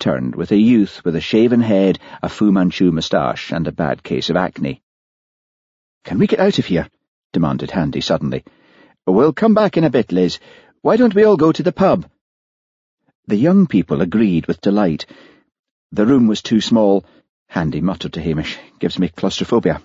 returned with a youth with a shaven head, a Fu Manchu moustache, and a bad case of acne. "Can we get out of here?" demanded Handy suddenly. "We'll come back in a bit, Liz. Why don't we all go to the pub?" The young people agreed with delight. The room was too small. Handy muttered to Hamish, "Gives me claustrophobia."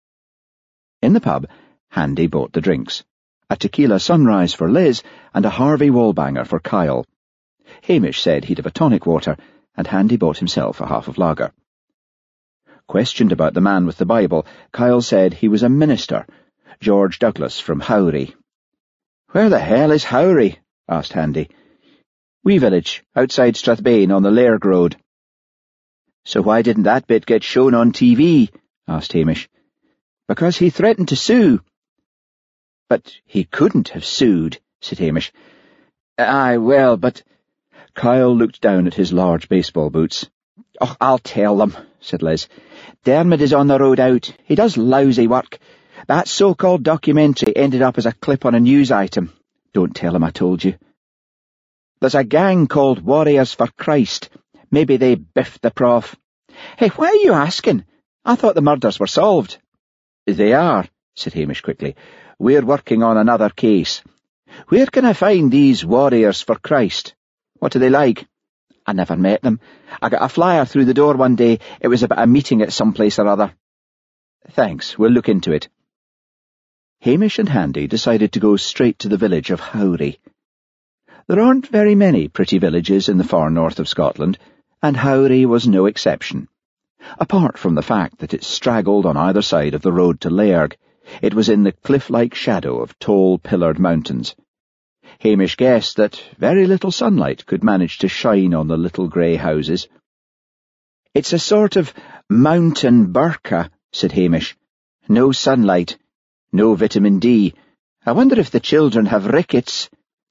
In the pub, Handy bought the drinks. A tequila sunrise for Liz and a Harvey Wallbanger for Kyle. Hamish said he'd have a tonic water, and Handy bought himself a half of lager. Questioned about the man with the Bible, Kyle said he was a minister, George Douglas from Howry. "Where the hell is Howry?" asked Handy. "Wee village, outside Strathbane on the Lairg Road." "So why didn't that bit get shown on TV?" asked Hamish. "Because he threatened to sue." "But he couldn't have sued," said Hamish. "Aye, well, but—" Kyle looked down at his large baseball boots. "Oh, I'll tell them," said Liz. "Dermot is on the road out. He does lousy work. That so-called documentary ended up as a clip on a news item. Don't tell him I told you. There's a gang called Warriors for Christ. Maybe they biffed the prof. Hey, why are you asking? I thought the murders were solved." "They are," said Hamish quickly. "We're working on another case. Where can I find these Warriors for Christ? What are they like?" "I never met them. I got a flyer through the door one day. It was about a meeting at some place or other." "Thanks, we'll look into it." Hamish and Handy decided to go straight to the village of Howry. There aren't very many pretty villages in the far north of Scotland, and Howry was no exception. Apart from the fact that it straggled on either side of the road to Lairg, it was in the cliff-like shadow of tall, pillared mountains. Hamish guessed that very little sunlight could manage to shine on the little grey houses. "It's a sort of mountain burqa," said Hamish. "No sunlight. No vitamin D. I wonder if the children have rickets."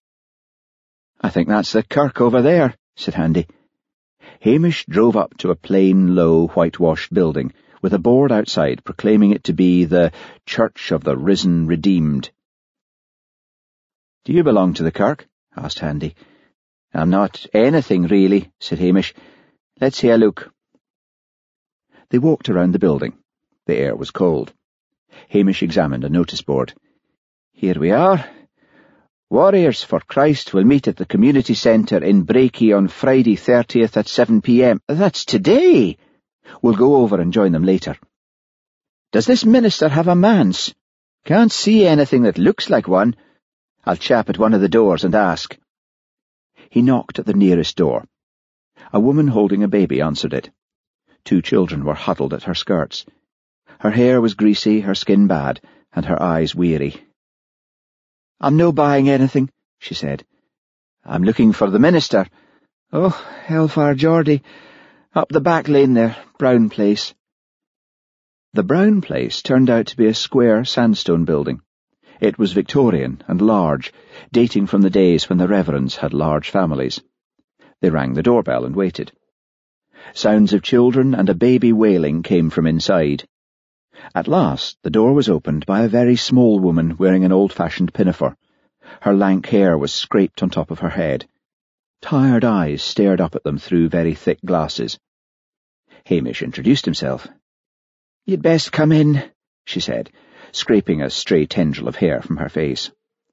"I think that's the kirk over there," said Handy. Hamish drove up to a plain, low, whitewashed building, with a board outside proclaiming it to be the Church of the Risen Redeemed. "Do you belong to the kirk?" asked Handy. "I'm not anything, really," said Hamish. "Let's have a look." They walked around the building. The air was cold. Hamish examined a notice board. "Here we are. Warriors for Christ will meet at the community centre in Brakey on Friday 30th at 7 p.m. That's today. We'll go over and join them later. Does this minister have a manse? Can't see anything that looks like one. I'll chap at one of the doors and ask." He knocked at the nearest door. A woman holding a baby answered it. 2 children were huddled at her skirts. Her hair was greasy, her skin bad, and her eyes weary. "I'm no buying anything," she said. "I'm looking for the minister." "Oh, Hellfire Geordie. Up the back lane there, Brown Place." The Brown Place turned out to be a square sandstone building. It was Victorian and large, dating from the days when the Reverends had large families. They rang the doorbell and waited. Sounds of children and a baby wailing came from inside. At last the door was opened by a very small woman wearing an old-fashioned pinafore. Her lank hair was scraped on top of her head. Tired eyes stared up at them through very thick glasses. Hamish introduced himself. "You'd best come in," she said, scraping a stray tendril of hair from her face.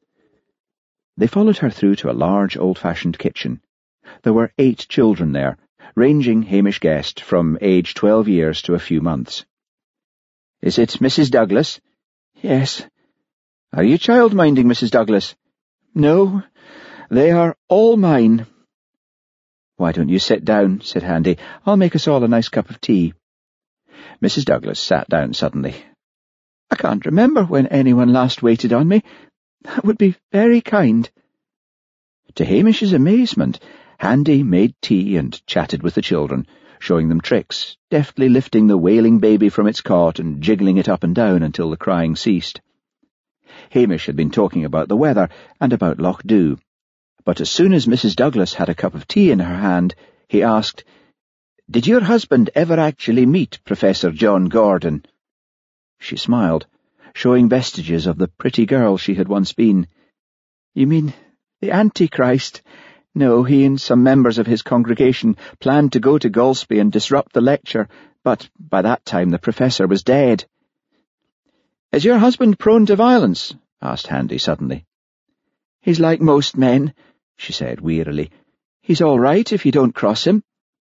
They followed her through to a large old-fashioned kitchen. There were 8 children there, ranging, Hamish guessed, from age 12 years to a few months. "Is it Mrs. Douglas?" "Yes." "Are you child-minding, Mrs. Douglas?" "No, they are all mine." "Why don't you sit down?" said Handy. "I'll make us all a nice cup of tea." Mrs. Douglas sat down suddenly. "I can't remember when anyone last waited on me. That would be very kind." To Hamish's amazement, Handy made tea and chatted with the children, showing them tricks, deftly lifting the wailing baby from its cot and jiggling it up and down until the crying ceased. Hamish had been talking about the weather and about Loch Dhu, but as soon as Mrs. Douglas had a cup of tea in her hand, he asked, "Did your husband ever actually meet Professor John Gordon?" She smiled, showing vestiges of the pretty girl she had once been. "You mean the Antichrist? No, he and some members of his congregation planned to go to Golspie and disrupt the lecture, but by that time the professor was dead. "Is your husband prone to violence?" asked Handy suddenly. "He's like most men," she said wearily. "He's all right if you don't cross him."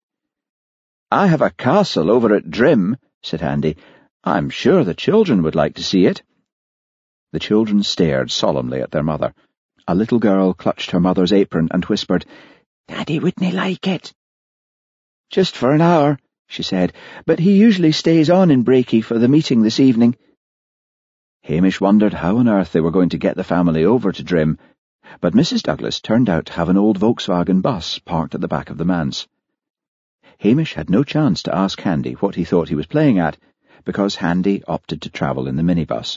"I have a castle over at Drim," said Handy. "I'm sure the children would like to see it." The children stared solemnly at their mother. A little girl clutched her mother's apron and whispered, "Daddy wouldn't like it." "Just for an hour," she said, "but he usually stays on in Brakey for the meeting this evening." Hamish wondered how on earth they were going to get the family over to Drim, but Mrs. Douglas turned out to have an old Volkswagen bus parked at the back of the manse. Hamish had no chance to ask Handy what he thought he was playing at, because Handy opted to travel in the minibus.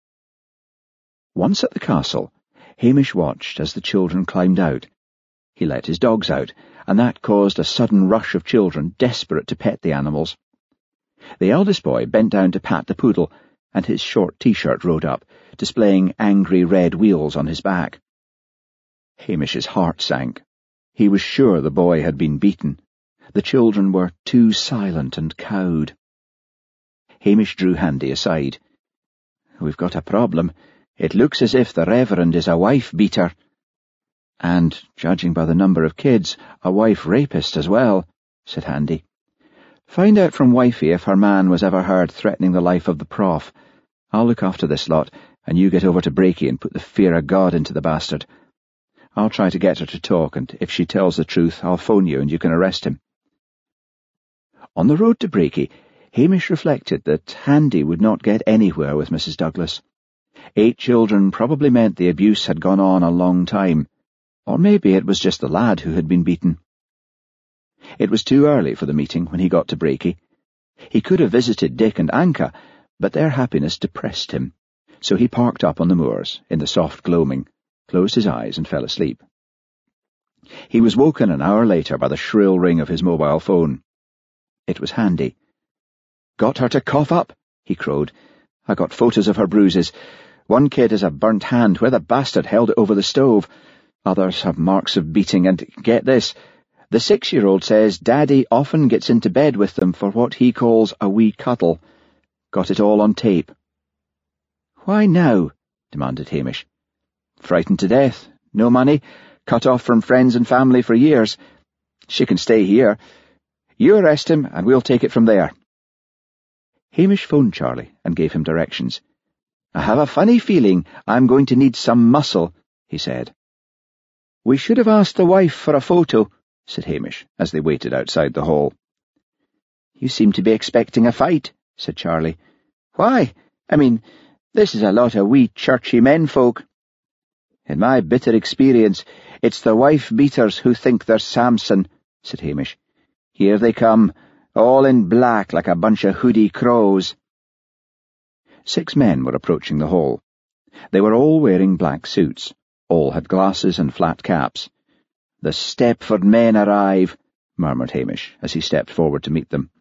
Once at the castle, Hamish watched as the children climbed out. He let his dogs out, and that caused a sudden rush of children desperate to pet the animals. The eldest boy bent down to pat the poodle, and his short T-shirt rode up, displaying angry red wheels on his back. Hamish's heart sank. He was sure the boy had been beaten. The children were too silent and cowed. Hamish drew Handy aside. "We've got a problem. It looks as if the Reverend is a wife-beater. And, judging by the number of kids, a wife-rapist as well," said Handy. "Find out from Wifey if her man was ever heard threatening the life of the prof. I'll look after this lot, and you get over to Brakey and put the fear of God into the bastard. I'll try to get her to talk, and if she tells the truth, I'll phone you and you can arrest him." On the road to Brakey, Hamish reflected that Handy would not get anywhere with Mrs. Douglas. 8 children probably meant the abuse had gone on a long time, or maybe it was just the lad who had been beaten. It was too early for the meeting when he got to Brakey. He could have visited Dick and Anka, but their happiness depressed him, so he parked up on the moors, in the soft gloaming, closed his eyes and fell asleep. He was woken an hour later by the shrill ring of his mobile phone. It was Handy. "Got her to cough up," he crowed. "I got photos of her bruises. One kid has a burnt hand where the bastard held it over the stove. Others have marks of beating, and get this, the 6-year-old says Daddy often gets into bed with them for what he calls a wee cuddle. Got it all on tape." "Why now?" demanded Hamish. "Frightened to death. No money. Cut off from friends and family for years. She can stay here. You arrest him, and we'll take it from there." Hamish phoned Charlie and gave him directions. "I have a funny feeling I'm going to need some muscle," he said. "We should have asked the wife for a photo," said Hamish, as they waited outside the hall. "You seem to be expecting a fight," said Charlie. "Why? I mean, this is a lot of wee churchy menfolk." "In my bitter experience, it's the wife-beaters who think they're Samson," said Hamish. "Here they come, all in black like a bunch of hoodie crows." 6 men were approaching the hall. They were all wearing black suits. All had glasses and flat caps. "The Stepford men arrive," murmured Hamish, as he stepped forward to meet them.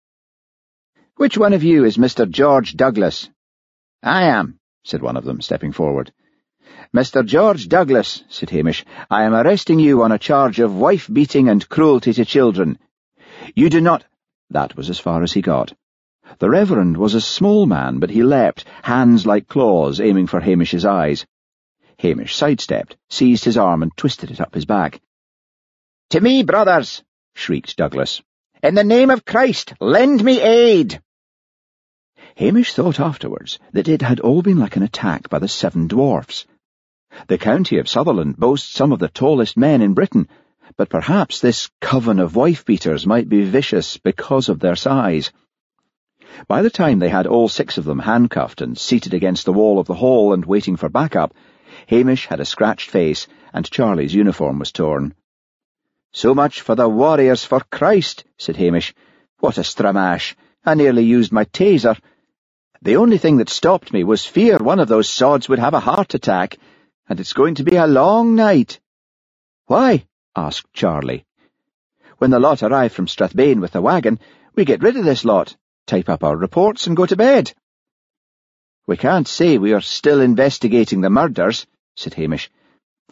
"Which one of you is Mr. George Douglas?" "I am," said one of them, stepping forward. "Mr. George Douglas," said Hamish, "I am arresting you on a charge of wife-beating and cruelty to children. You do not—" That was as far as he got. The Reverend was a small man, but he leapt, hands like claws, aiming for Hamish's eyes. Hamish sidestepped, seized his arm, and twisted it up his back. "To me, brothers!" shrieked Douglas. "In the name of Christ, lend me aid!" Hamish thought afterwards that it had all been like an attack by the 7 dwarfs. The county of Sutherland boasts some of the tallest men in Britain, but perhaps this coven of wife-beaters might be vicious because of their size. By the time they had all 6 of them handcuffed and seated against the wall of the hall and waiting for backup, Hamish had a scratched face and Charlie's uniform was torn. "So much for the warriors for Christ," said Hamish. "What a stramash! I nearly used my taser. The only thing that stopped me was fear one of those sods would have a heart attack, and it's going to be a long night." "Why?" asked Charlie. "When the lot arrive from Strathbane with the wagon, we get rid of this lot, type up our reports, and go to bed." "We can't say we are still investigating the murders," said Hamish.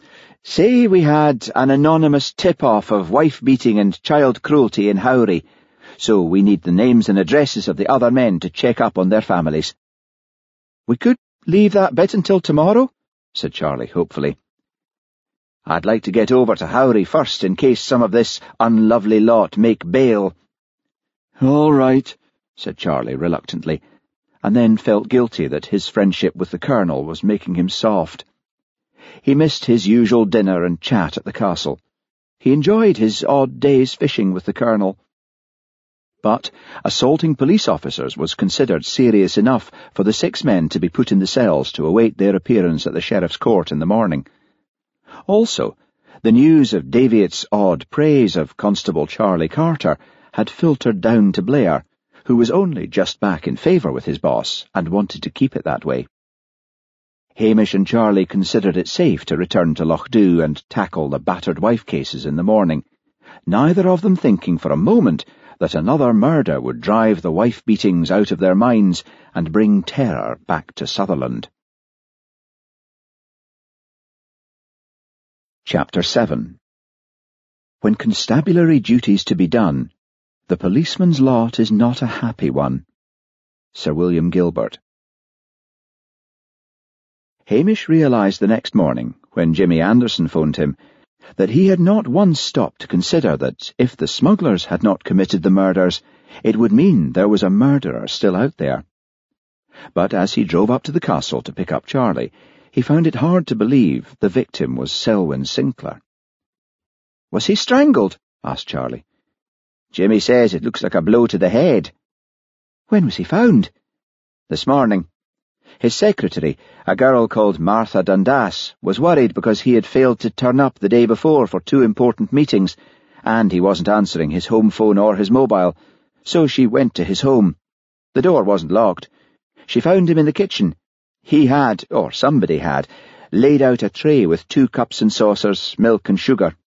Say we had an anonymous tip-off of wife-beating and child cruelty in Howry, so we need the names and addresses of the other men to check up on their families. We could leave that bit until tomorrow, said Charlie hopefully. I'd like to get over to Howry first in case some of this unlovely lot make bail. All right, said Charlie reluctantly, and then felt guilty that his friendship with the Colonel was making him soft. He missed his usual dinner and chat at the castle. He enjoyed his odd days fishing with the Colonel. But assaulting police officers was considered serious enough for the 6 men to be put in the cells to await their appearance at the sheriff's court in the morning. Also, the news of Daviot's odd praise of Constable Charlie Carter had filtered down to Blair, who was only just back in favour with his boss and wanted to keep it that way. Hamish and Charlie considered it safe to return to Lochdu and tackle the battered wife cases in the morning, neither of them thinking for a moment that another murder would drive the wife-beatings out of their minds and bring terror back to Sutherland. Chapter 7. When constabulary duty's to be done, the policeman's lot is not a happy one. Sir William Gilbert. Hamish realised the next morning, when Jimmy Anderson phoned him, that he had not once stopped to consider that if the smugglers had not committed the murders, it would mean there was a murderer still out there. But as he drove up to the castle to pick up Charlie, he found it hard to believe the victim was Selwyn Sinclair. "Was he strangled?" asked Charlie. "Jimmy says it looks like a blow to the head." "When was he found?" "This morning. His secretary, a girl called Martha Dundas, was worried because he had failed to turn up the day before for 2 important meetings, and he wasn't answering his home phone or his mobile, so she went to his home. The door wasn't locked. She found him in the kitchen. He had, or somebody had, laid out a tray with 2 cups and saucers, milk and sugar."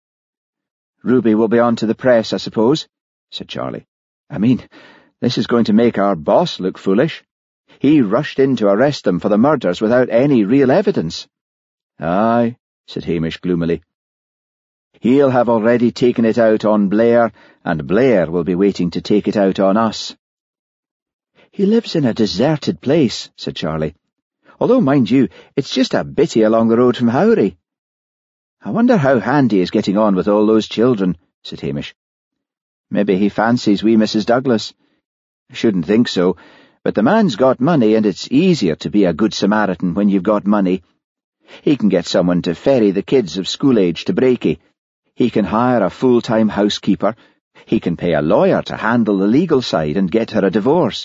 "Ruby will be on to the press, I suppose," said Charlie. "I mean, this is going to make our boss look foolish. He rushed in to arrest them for the murders without any real evidence." "Aye," said Hamish gloomily. "He'll have already taken it out on Blair, and Blair will be waiting to take it out on us." "He lives in a deserted place," said Charlie. "Although, mind you, it's just a bitty along the road from Howry." "I wonder how Handy is getting on with all those children," said Hamish. "Maybe he fancies wee Mrs. Douglas." "I shouldn't think so. But the man's got money, and it's easier to be a good Samaritan when you've got money. He can get someone to ferry the kids of school age to Brakey. He can hire a full-time housekeeper. He can pay a lawyer to handle the legal side and get her a divorce."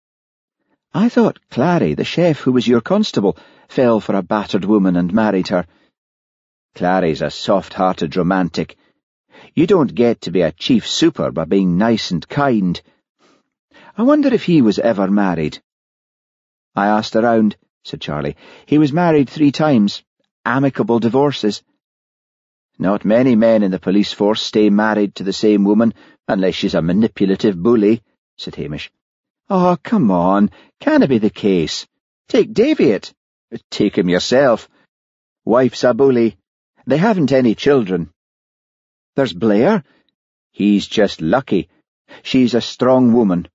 "I thought Clary, the chef who was your constable, fell for a battered woman and married her." "Clary's a soft-hearted romantic. You don't get to be a chief super by being nice and kind. I wonder if he was ever married." "I asked around," said Charlie. "He was married 3 times. Amicable divorces." "Not many men in the police force stay married to the same woman, unless she's a manipulative bully," said Hamish. "Oh, come on. Can it be the case? Take Daviot." "Take him yourself. Wife's a bully. They haven't any children." "There's Blair." "He's just lucky. She's a strong woman."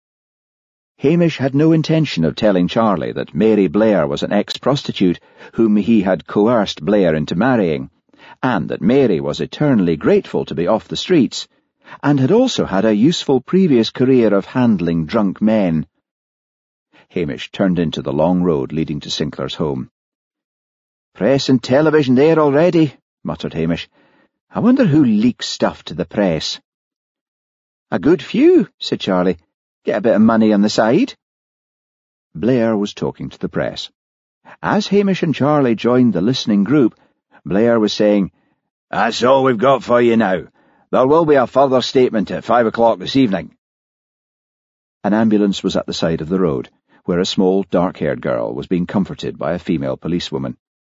Hamish had no intention of telling Charlie that Mary Blair was an ex-prostitute whom he had coerced Blair into marrying, and that Mary was eternally grateful to be off the streets, and had also had a useful previous career of handling drunk men. Hamish turned into the long road leading to Sinclair's home. "Press and television there already," muttered Hamish. "I wonder who leaks stuff to the press." "A good few," said Charlie. "Get a bit of money on the side." Blair was talking to the press. As Hamish and Charlie joined the listening group, Blair was saying, "That's all we've got for you now. There will be a further statement at 5 o'clock this evening." An ambulance was at the side of the road, where a small, dark-haired girl was being comforted by a female policewoman.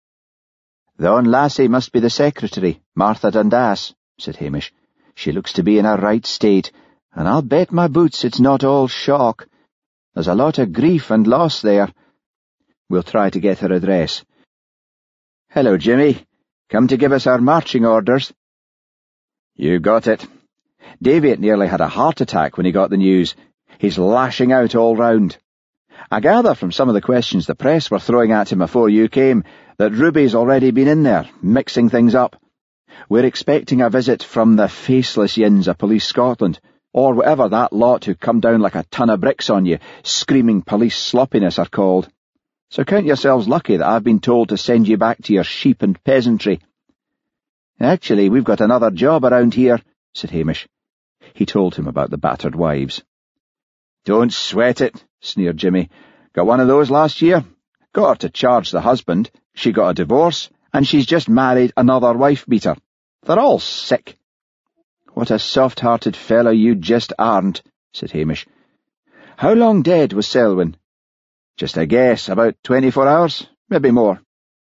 "Thon lassie must be the secretary, Martha Dundas," said Hamish. "She looks to be in a right state, and I'll bet my boots it's not all shock. There's a lot of grief and loss there. We'll try to get her address." "Hello, Jimmy. Come to give us our marching orders." "You got it. Davitt nearly had a heart attack when he got the news. He's lashing out all round. I gather from some of the questions the press were throwing at him before you came that Ruby's already been in there, mixing things up. We're expecting a visit from the faceless yins of Police Scotland, or whatever that lot who come down like a ton of bricks on you, screaming police sloppiness are called. So count yourselves lucky that I've been told to send you back to your sheep and peasantry." "Actually, we've got another job around here," said Hamish. He told him about the battered wives. "Don't sweat it," sneered Jimmy. "Got one of those last year? Got her to charge the husband. She got a divorce, and she's just married another wife-beater. They're all sick." "What a soft-hearted fellow you just aren't," said Hamish. "How long dead was Selwyn?" "Just a guess, about 24 hours, maybe more."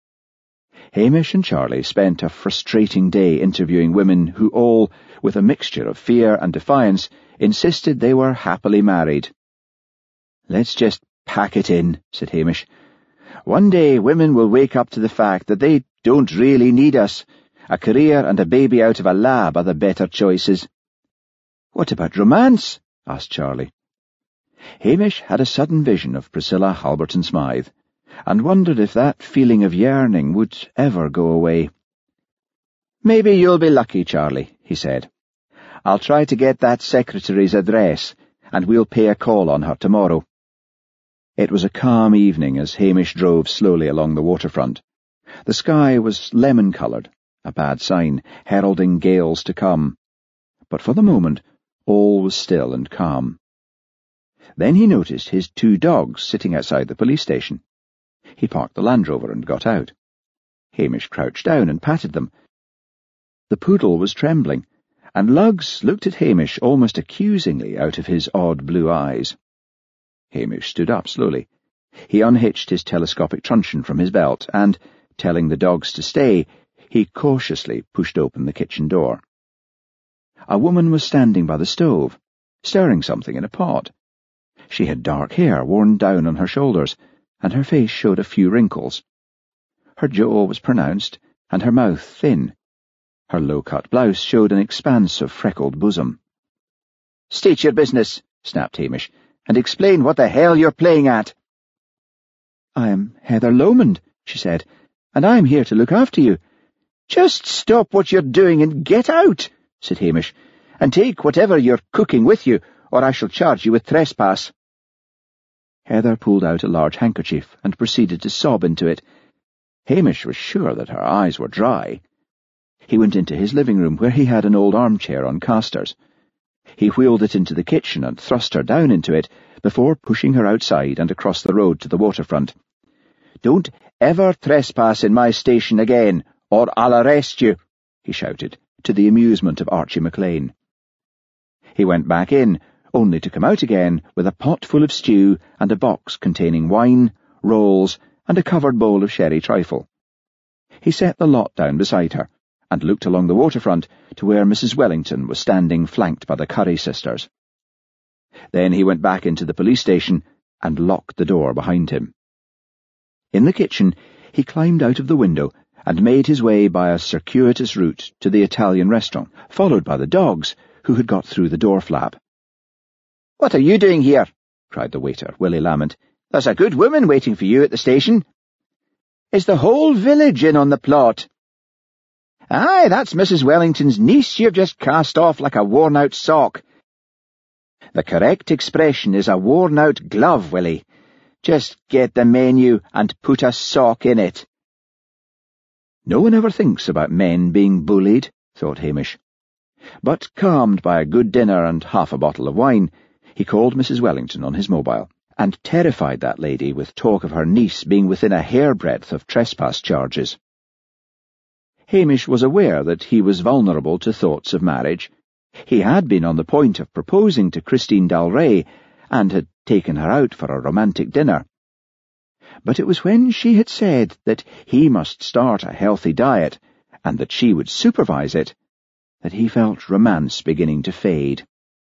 Hamish and Charlie spent a frustrating day interviewing women who all, with a mixture of fear and defiance, insisted they were happily married. "Let's just pack it in," said Hamish. "One day women will wake up to the fact that they don't really need us. A career and a baby out of a lab are the better choices." "What about romance?" asked Charlie. Hamish had a sudden vision of Priscilla Halberton-Smythe, and wondered if that feeling of yearning would ever go away. "Maybe you'll be lucky, Charlie," he said. "I'll try to get that secretary's address, and we'll pay a call on her tomorrow." It was a calm evening as Hamish drove slowly along the waterfront. The sky was lemon-coloured, a bad sign, heralding gales to come. But for the moment, all was still and calm. Then he noticed his 2 dogs sitting outside the police station. He parked the Land Rover and got out. Hamish crouched down and patted them. The poodle was trembling, and Lugs looked at Hamish almost accusingly out of his odd blue eyes. Hamish stood up slowly. He unhitched his telescopic truncheon from his belt and, telling the dogs to stay, he cautiously pushed open the kitchen door. A woman was standing by the stove, stirring something in a pot. She had dark hair worn down on her shoulders, and her face showed a few wrinkles. Her jaw was pronounced, and her mouth thin. Her low-cut blouse showed an expanse of freckled bosom. "State your business," snapped Hamish, "and explain what the hell you're playing at." "I am Heather Lomond," she said, "and I am here to look after you." "Just stop what you're doing and get out," said Hamish, "and take whatever you're cooking with you, or I shall charge you with trespass." Heather pulled out a large handkerchief and proceeded to sob into it. Hamish was sure that her eyes were dry. He went into his living room, where he had an old armchair on casters. He wheeled it into the kitchen and thrust her down into it before pushing her outside and across the road to the waterfront. "Don't ever trespass in my station again, or I'll arrest you," he shouted, to the amusement of Archie McLean. He went back in, only to come out again with a pot full of stew and a box containing wine, rolls, and a covered bowl of sherry trifle. He set the lot down beside her, and looked along the waterfront to where Mrs. Wellington was standing flanked by the Curry sisters. Then he went back into the police station and locked the door behind him. In the kitchen, he climbed out of the window and made his way by a circuitous route to the Italian restaurant, followed by the dogs, who had got through the door flap. "What are you doing here?" cried the waiter, Willie Lamont. "There's a good woman waiting for you at the station." "Is the whole village in on the plot?" "Aye, that's Mrs. Wellington's niece you've just cast off like a worn-out sock." "The correct expression is a worn-out glove, Willie. Just get the menu and put a sock in it." No one ever thinks about men being bullied, thought Hamish. But, calmed by a good dinner and half a bottle of wine, he called Mrs. Wellington on his mobile, and terrified that lady with talk of her niece being within a hairbreadth of trespass charges. Hamish was aware that he was vulnerable to thoughts of marriage. He had been on the point of proposing to Christine Dalray, and had taken her out for a romantic dinner. But it was when she had said that he must start a healthy diet, and that she would supervise it, that he felt romance beginning to fade.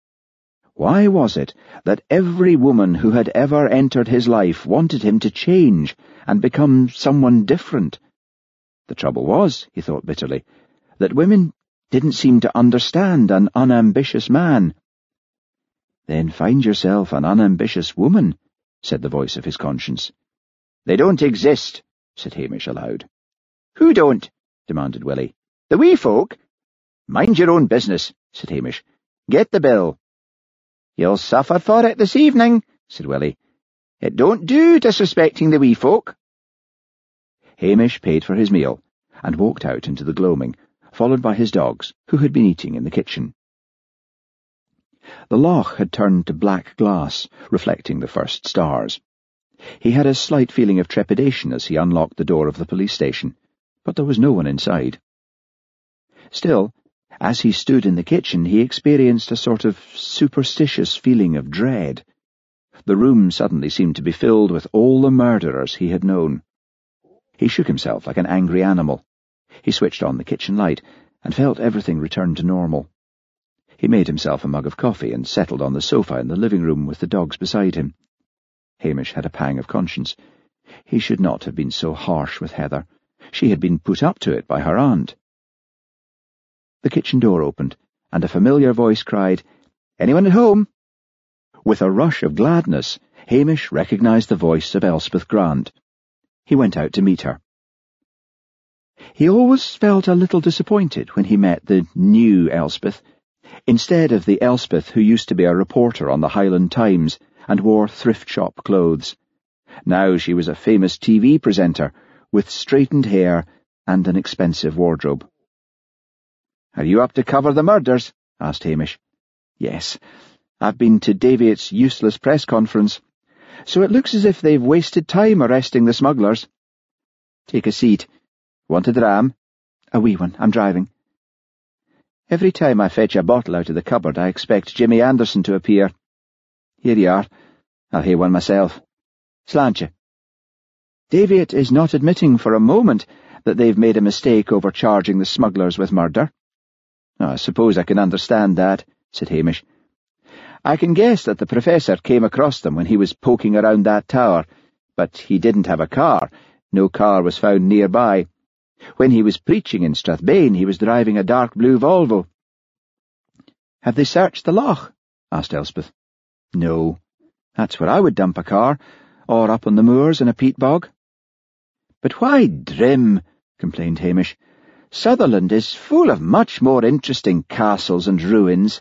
Why was it that every woman who had ever entered his life wanted him to change and become someone different? The trouble was, he thought bitterly, that women didn't seem to understand an unambitious man. "Then find yourself an unambitious woman," said the voice of his conscience. "They don't exist," said Hamish aloud. "Who don't?" demanded Willie. "The wee folk?" "Mind your own business," said Hamish. "Get the bill." "You'll suffer for it this evening," said Willie. "It don't do disrespecting the wee folk." Hamish paid for his meal and walked out into the gloaming, followed by his dogs, who had been eating in the kitchen. The loch had turned to black glass, reflecting the first stars. He had a slight feeling of trepidation as he unlocked the door of the police station, but there was no one inside. Still, as he stood in the kitchen, he experienced a sort of superstitious feeling of dread. The room suddenly seemed to be filled with all the murderers he had known. He shook himself like an angry animal. He switched on the kitchen light and felt everything return to normal. He made himself a mug of coffee and settled on the sofa in the living room with the dogs beside him. Hamish had a pang of conscience. He should not have been so harsh with Heather. She had been put up to it by her aunt. The kitchen door opened, and a familiar voice cried, "Anyone at home?" With a rush of gladness, Hamish recognised the voice of Elspeth Grant. He went out to meet her. He always felt a little disappointed when he met the new Elspeth, instead of the Elspeth who used to be a reporter on the Highland Times and wore thrift shop clothes. Now she was a famous TV presenter with straightened hair and an expensive wardrobe. "Are you up to cover the murders?" asked Hamish. "Yes. I've been to Daviot's useless press conference. So it looks as if they've wasted time arresting the smugglers." "Take a seat. Want a dram?" "A wee one. I'm driving." "Every time I fetch a bottle out of the cupboard, I expect Jimmy Anderson to appear. Here you are. I'll hae one myself. Slàinte." "Daviot is not admitting for a moment that they've made a mistake overcharging the smugglers with murder." "I suppose I can understand that," said Hamish. "I can guess that the Professor came across them when he was poking around that tower, but he didn't have a car. No car was found nearby. When he was preaching in Strathbane, he was driving a dark blue Volvo." "Have they searched the loch?" asked Elspeth. "No. That's where I would dump a car, or up on the moors in a peat bog." "But why Drim?" complained Hamish. "Sutherland is full of much more interesting castles and ruins."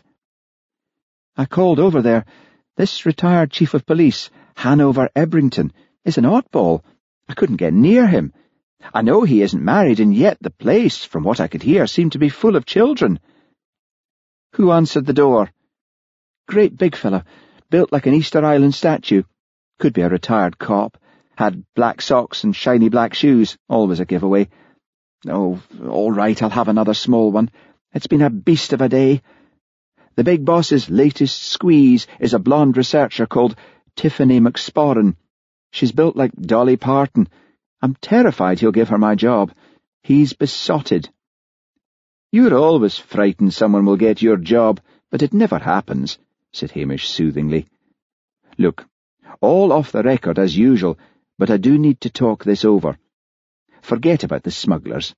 "I called over there. This retired chief of police, Hanover Ebrington, is an oddball. I couldn't get near him. I know he isn't married, and yet the place, from what I could hear, seemed to be full of children." "Who answered the door?" "Great big fellow, built like an Easter Island statue. Could be a retired cop. Had black socks and shiny black shoes, always a giveaway. Oh, all right, I'll have another small one. It's been a beast of a day. The big boss's latest squeeze is a blonde researcher called Tiffany McSporran. She's built like Dolly Parton. I'm terrified he'll give her my job. He's besotted." "You're always frightened someone will get your job, but it never happens," said Hamish soothingly. "Look, all off the record as usual, but I do need to talk this over. Forget about the smugglers.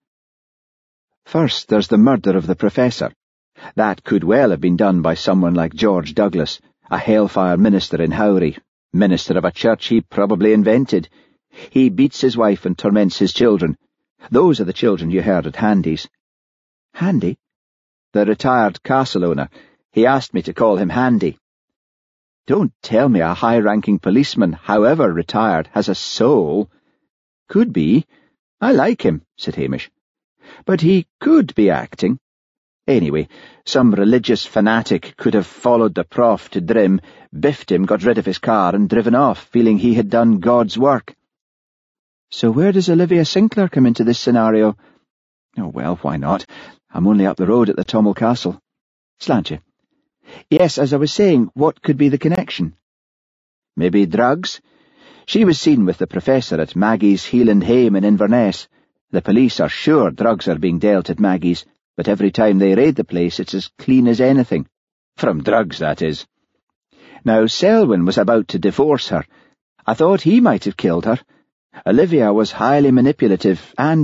First, there's the murder of the Professor. That could well have been done by someone like George Douglas, a hellfire minister in Howry, minister of a church he probably invented. He beats his wife and torments his children. Those are the children you heard at Handy's." "Handy?" "The retired castle owner. He asked me to call him Handy." "Don't tell me a high-ranking policeman, however retired, has a soul." "Could be. I like him," said Hamish. "But he could be acting. Anyway, some religious fanatic could have followed the prof to Drim, biffed him, got rid of his car, and driven off, feeling he had done God's work." "So where does Olivia Sinclair come into this scenario?" "Oh, well, why not? I'm only up the road at the Tommel Castle." "Slàinte." "Yes, as I was saying, what could be the connection?" "Maybe drugs. She was seen with the Professor at Maggie's Heeland Hame in Inverness. The police are sure drugs are being dealt at Maggie's, but every time they raid the place it's as clean as anything. From drugs, that is. Now, Selwyn was about to divorce her. I thought he might have killed her. Olivia was highly manipulative, and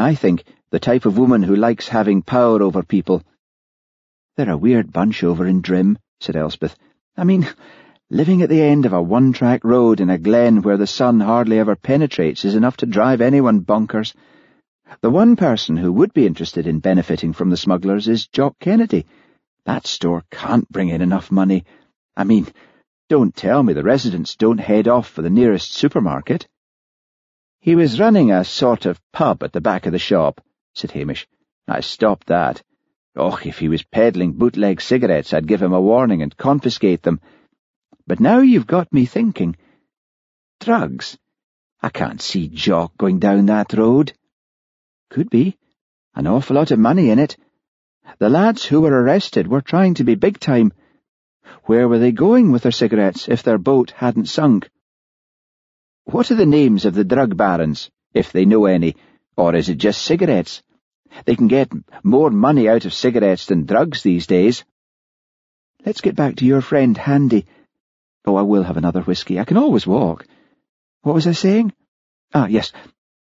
I think the type of woman who likes having power over people. They're a weird bunch over in Drim, said Elspeth. I mean, living at the end of a one-track road in a glen where the sun hardly ever penetrates is enough to drive anyone bonkers. The one person who would be interested in benefiting from the smugglers is Jock Kennedy. That store can't bring in enough money. I mean, don't tell me the residents don't head off for the nearest supermarket. He was running a sort of pub at the back of the shop, said Hamish. I stopped that. Oh, if he was peddling bootleg cigarettes, I'd give him a warning and confiscate them. But now you've got me thinking. Drugs? I can't see Jock going down that road. Could be. An awful lot of money in it. The lads who were arrested were trying to be big time. Where were they going with their cigarettes if their boat hadn't sunk? What are the names of the drug barons, if they know any, or is it just cigarettes? They can get more money out of cigarettes than drugs these days. Let's get back to your friend Handy. Oh, I will have another whisky. I can always walk. What was I saying? Ah, yes.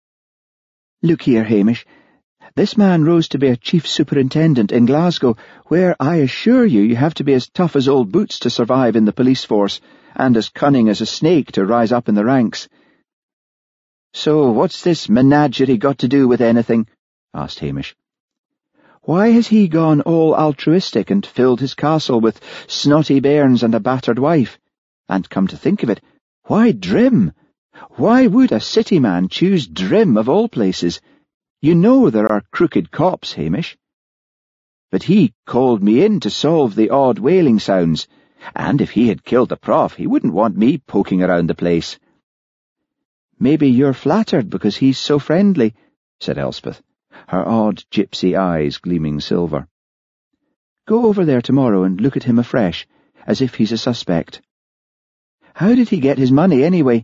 Look here, Hamish. This man rose to be a chief superintendent in Glasgow, where I assure you have to be as tough as old boots to survive in the police force, and as cunning as a snake to rise up in the ranks. So what's this menagerie got to do with anything? Asked Hamish. Why has he gone all altruistic and filled his castle with snotty bairns and a battered wife? And come to think of it, why Drim? Why would a city man choose Drim of all places? You know there are crooked cops, Hamish. But he called me in to solve the odd wailing sounds, and if he had killed the prof, he wouldn't want me poking around the place. Maybe you're flattered because he's so friendly, said Elspeth, her odd gypsy eyes gleaming silver. Go over there tomorrow and look at him afresh, as if he's a suspect. How did he get his money, anyway?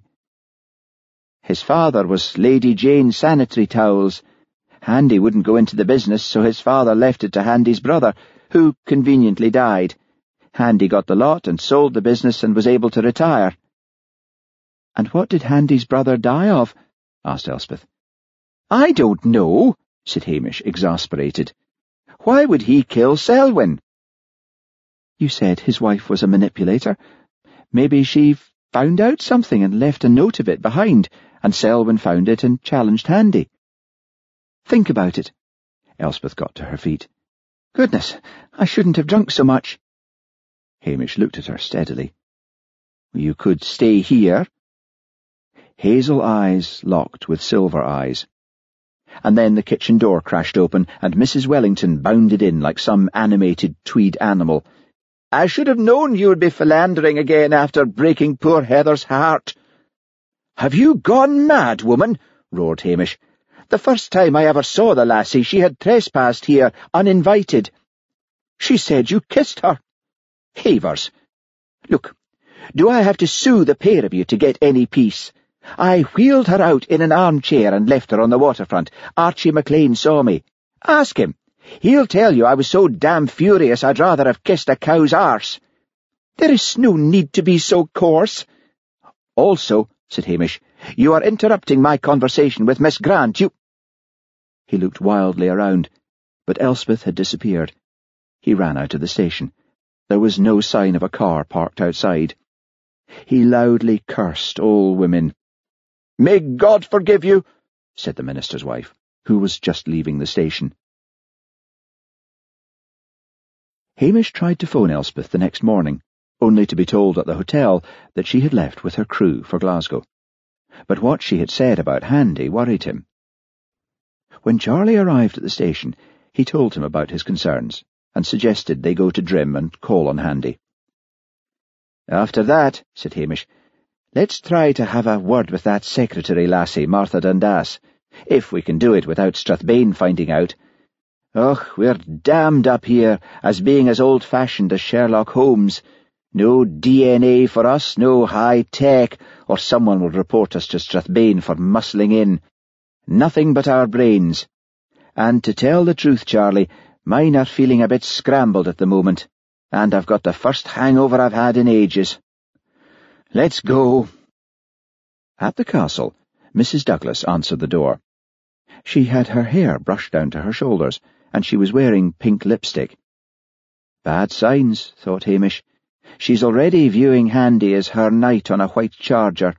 His father was Lady Jane Sanitary Towels. Handy wouldn't go into the business, so his father left it to Handy's brother, who conveniently died. Handy got the lot and sold the business and was able to retire. And what did Handy's brother die of? Asked Elspeth. I don't know, said Hamish, exasperated. Why would he kill Selwyn? You said his wife was a manipulator. Maybe she found out something and left a note of it behind, and Selwyn found it and challenged Handy. Think about it. Elspeth got to her feet. Goodness, I shouldn't have drunk so much. Hamish looked at her steadily. You could stay here. Hazel eyes locked with silver eyes. And then the kitchen door crashed open, and Mrs. Wellington bounded in like some animated tweed animal. I should have known you would be philandering again after breaking poor Heather's heart. Have you gone mad, woman? Roared Hamish. The first time I ever saw the lassie, she had trespassed here uninvited. She said you kissed her. Havers. Look, do I have to sue the pair of you to get any peace? I wheeled her out in an armchair and left her on the waterfront. Archie McLean saw me. Ask him. He'll tell you I was so damn furious I'd rather have kissed a cow's arse. There is no need to be so coarse. Also, said Hamish, you are interrupting my conversation with Miss Grant. He looked wildly around, but Elspeth had disappeared. He ran out of the station. There was no sign of a car parked outside. He loudly cursed all women. May God forgive you, said the minister's wife, who was just leaving the station. Hamish tried to phone Elspeth the next morning, only to be told at the hotel that she had left with her crew for Glasgow. But what she had said about Handy worried him. When Charlie arrived at the station, he told him about his concerns, and suggested they go to Drim and call on Handy. After that, said Hamish, let's try to have a word with that secretary lassie, Martha Dundas, if we can do it without Strathbane finding out. Och, we're damned up here as being as old-fashioned as Sherlock Holmes. No DNA for us, no high-tech, or someone will report us to Strathbane for muscling in. Nothing but our brains. And to tell the truth, Charlie, mine are feeling a bit scrambled at the moment, and I've got the first hangover I've had in ages. Let's go. At the castle, Mrs. Douglas answered the door. She had her hair brushed down to her shoulders, and she was wearing pink lipstick. Bad signs, thought Hamish. She's already viewing Handy as her knight on a white charger.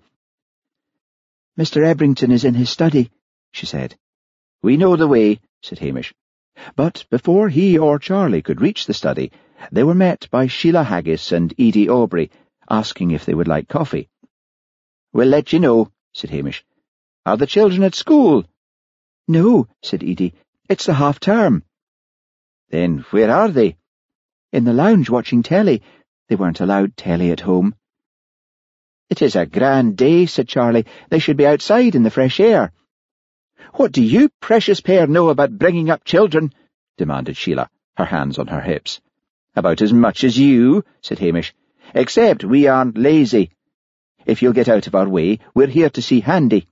"Mr. Ebrington is in his study," she said. "We know the way," said Hamish. But before he or Charlie could reach the study, they were met by Sheila Haggis and Edie Aubrey, asking if they would like coffee. "We'll let you know," said Hamish. "Are the children at school?" "No," said Edie. "It's the half-term." "Then where are they?" "In the lounge watching telly. They weren't allowed telly at home." "It is a grand day," said Charlie. "They should be outside in the fresh air." "What do you precious pair know about bringing up children?" demanded Sheila, her hands on her hips. "About as much as you," said Hamish. "Except we aren't lazy. If you'll get out of our way, we're here to see Handy."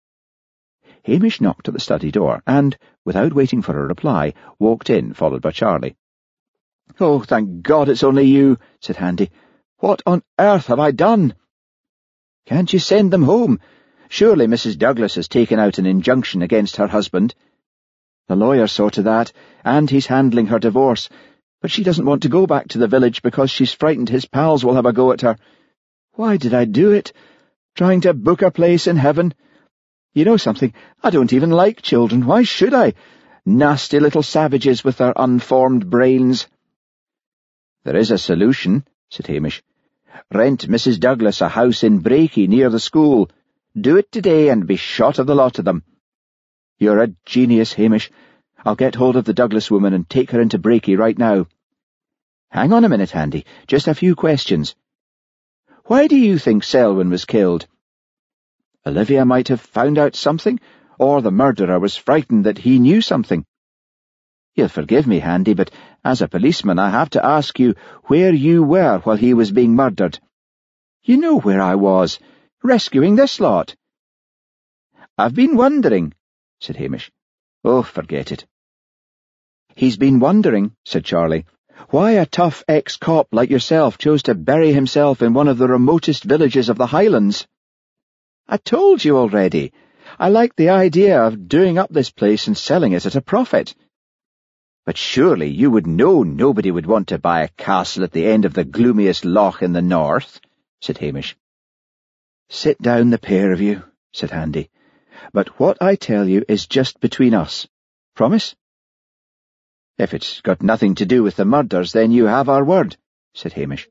Hamish knocked at the study door and, without waiting for a reply, walked in, followed by Charlie. "Oh, thank God it's only you," said Handy. "What on earth have I done?" "Can't you send them home? Surely Mrs. Douglas has taken out an injunction against her husband." "The lawyer saw to that, and he's handling her divorce. But she doesn't want to go back to the village because she's frightened his pals will have a go at her. Why did I do it? Trying to book a place in heaven. You know something? I don't even like children. Why should I? Nasty little savages with their unformed brains." "There is a solution," said Hamish. "Rent Mrs. Douglas a house in Brakey near the school. Do it today and be shot of the lot of them." "You're a genius, Hamish. I'll get hold of the Douglas woman and take her into Brakey right now." "Hang on a minute, Handy. Just a few questions. Why do you think Selwyn was killed?" "Olivia might have found out something, or the murderer was frightened that he knew something." "You'll forgive me, Handy, but as a policeman I have to ask you where you were while he was being murdered." "You know where I was, rescuing this lot." "I've been wondering," said Hamish. "Oh, forget it." "He's been wondering," said Charlie, "why a tough ex-cop like yourself chose to bury himself in one of the remotest villages of the Highlands." "I told you already. I liked the idea of doing up this place and selling it at a profit." "But surely you would know nobody would want to buy a castle at the end of the gloomiest loch in the north," said Hamish. "Sit down, the pair of you," said Handy. "But what I tell you is just between us. Promise?" "If it's got nothing to do with the murders, then you have our word," said Hamish.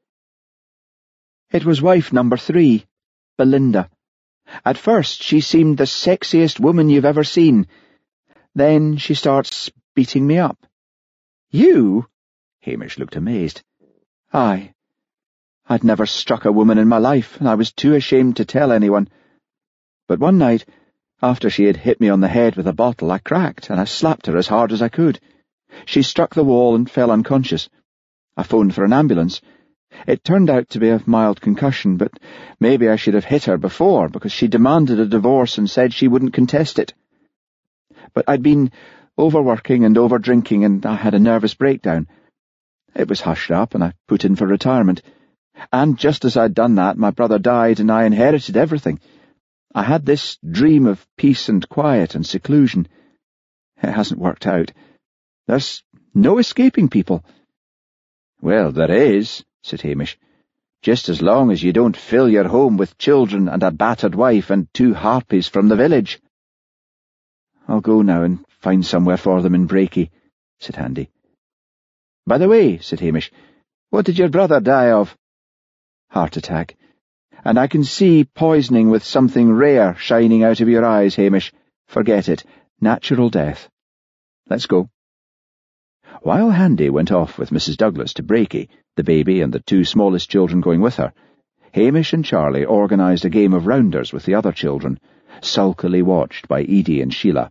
"It was wife number 3, Belinda. At first she seemed the sexiest woman you've ever seen. Then she starts beating me up." "You?" Hamish looked amazed. "Aye. I'd never struck a woman in my life, and I was too ashamed to tell anyone. But one night, after she had hit me on the head with a bottle, I cracked, and I slapped her as hard as I could. She struck the wall and fell unconscious. I phoned for an ambulance. It turned out to be a mild concussion, but maybe I should have hit her before, because she demanded a divorce and said she wouldn't contest it. But I'd been overworking and overdrinking, and I had a nervous breakdown. It was hushed up, and I put in for retirement. And just as I'd done that, my brother died, and I inherited everything. I had this dream of peace and quiet and seclusion. It hasn't worked out. There's no escaping people." "Well, there is," said Hamish. "Just as long as you don't fill your home with children and a battered wife and 2 harpies from the village." "I'll go now and find somewhere for them in Brakey," said Handy. "By the way," said Hamish, "what did your brother die of?" "Heart attack. And I can see poisoning with something rare shining out of your eyes, Hamish. Forget it. Natural death. Let's go." While Handy went off with Mrs. Douglas to Brakey, the baby and the 2 smallest children going with her, Hamish and Charlie organised a game of rounders with the other children, sulkily watched by Edie and Sheila.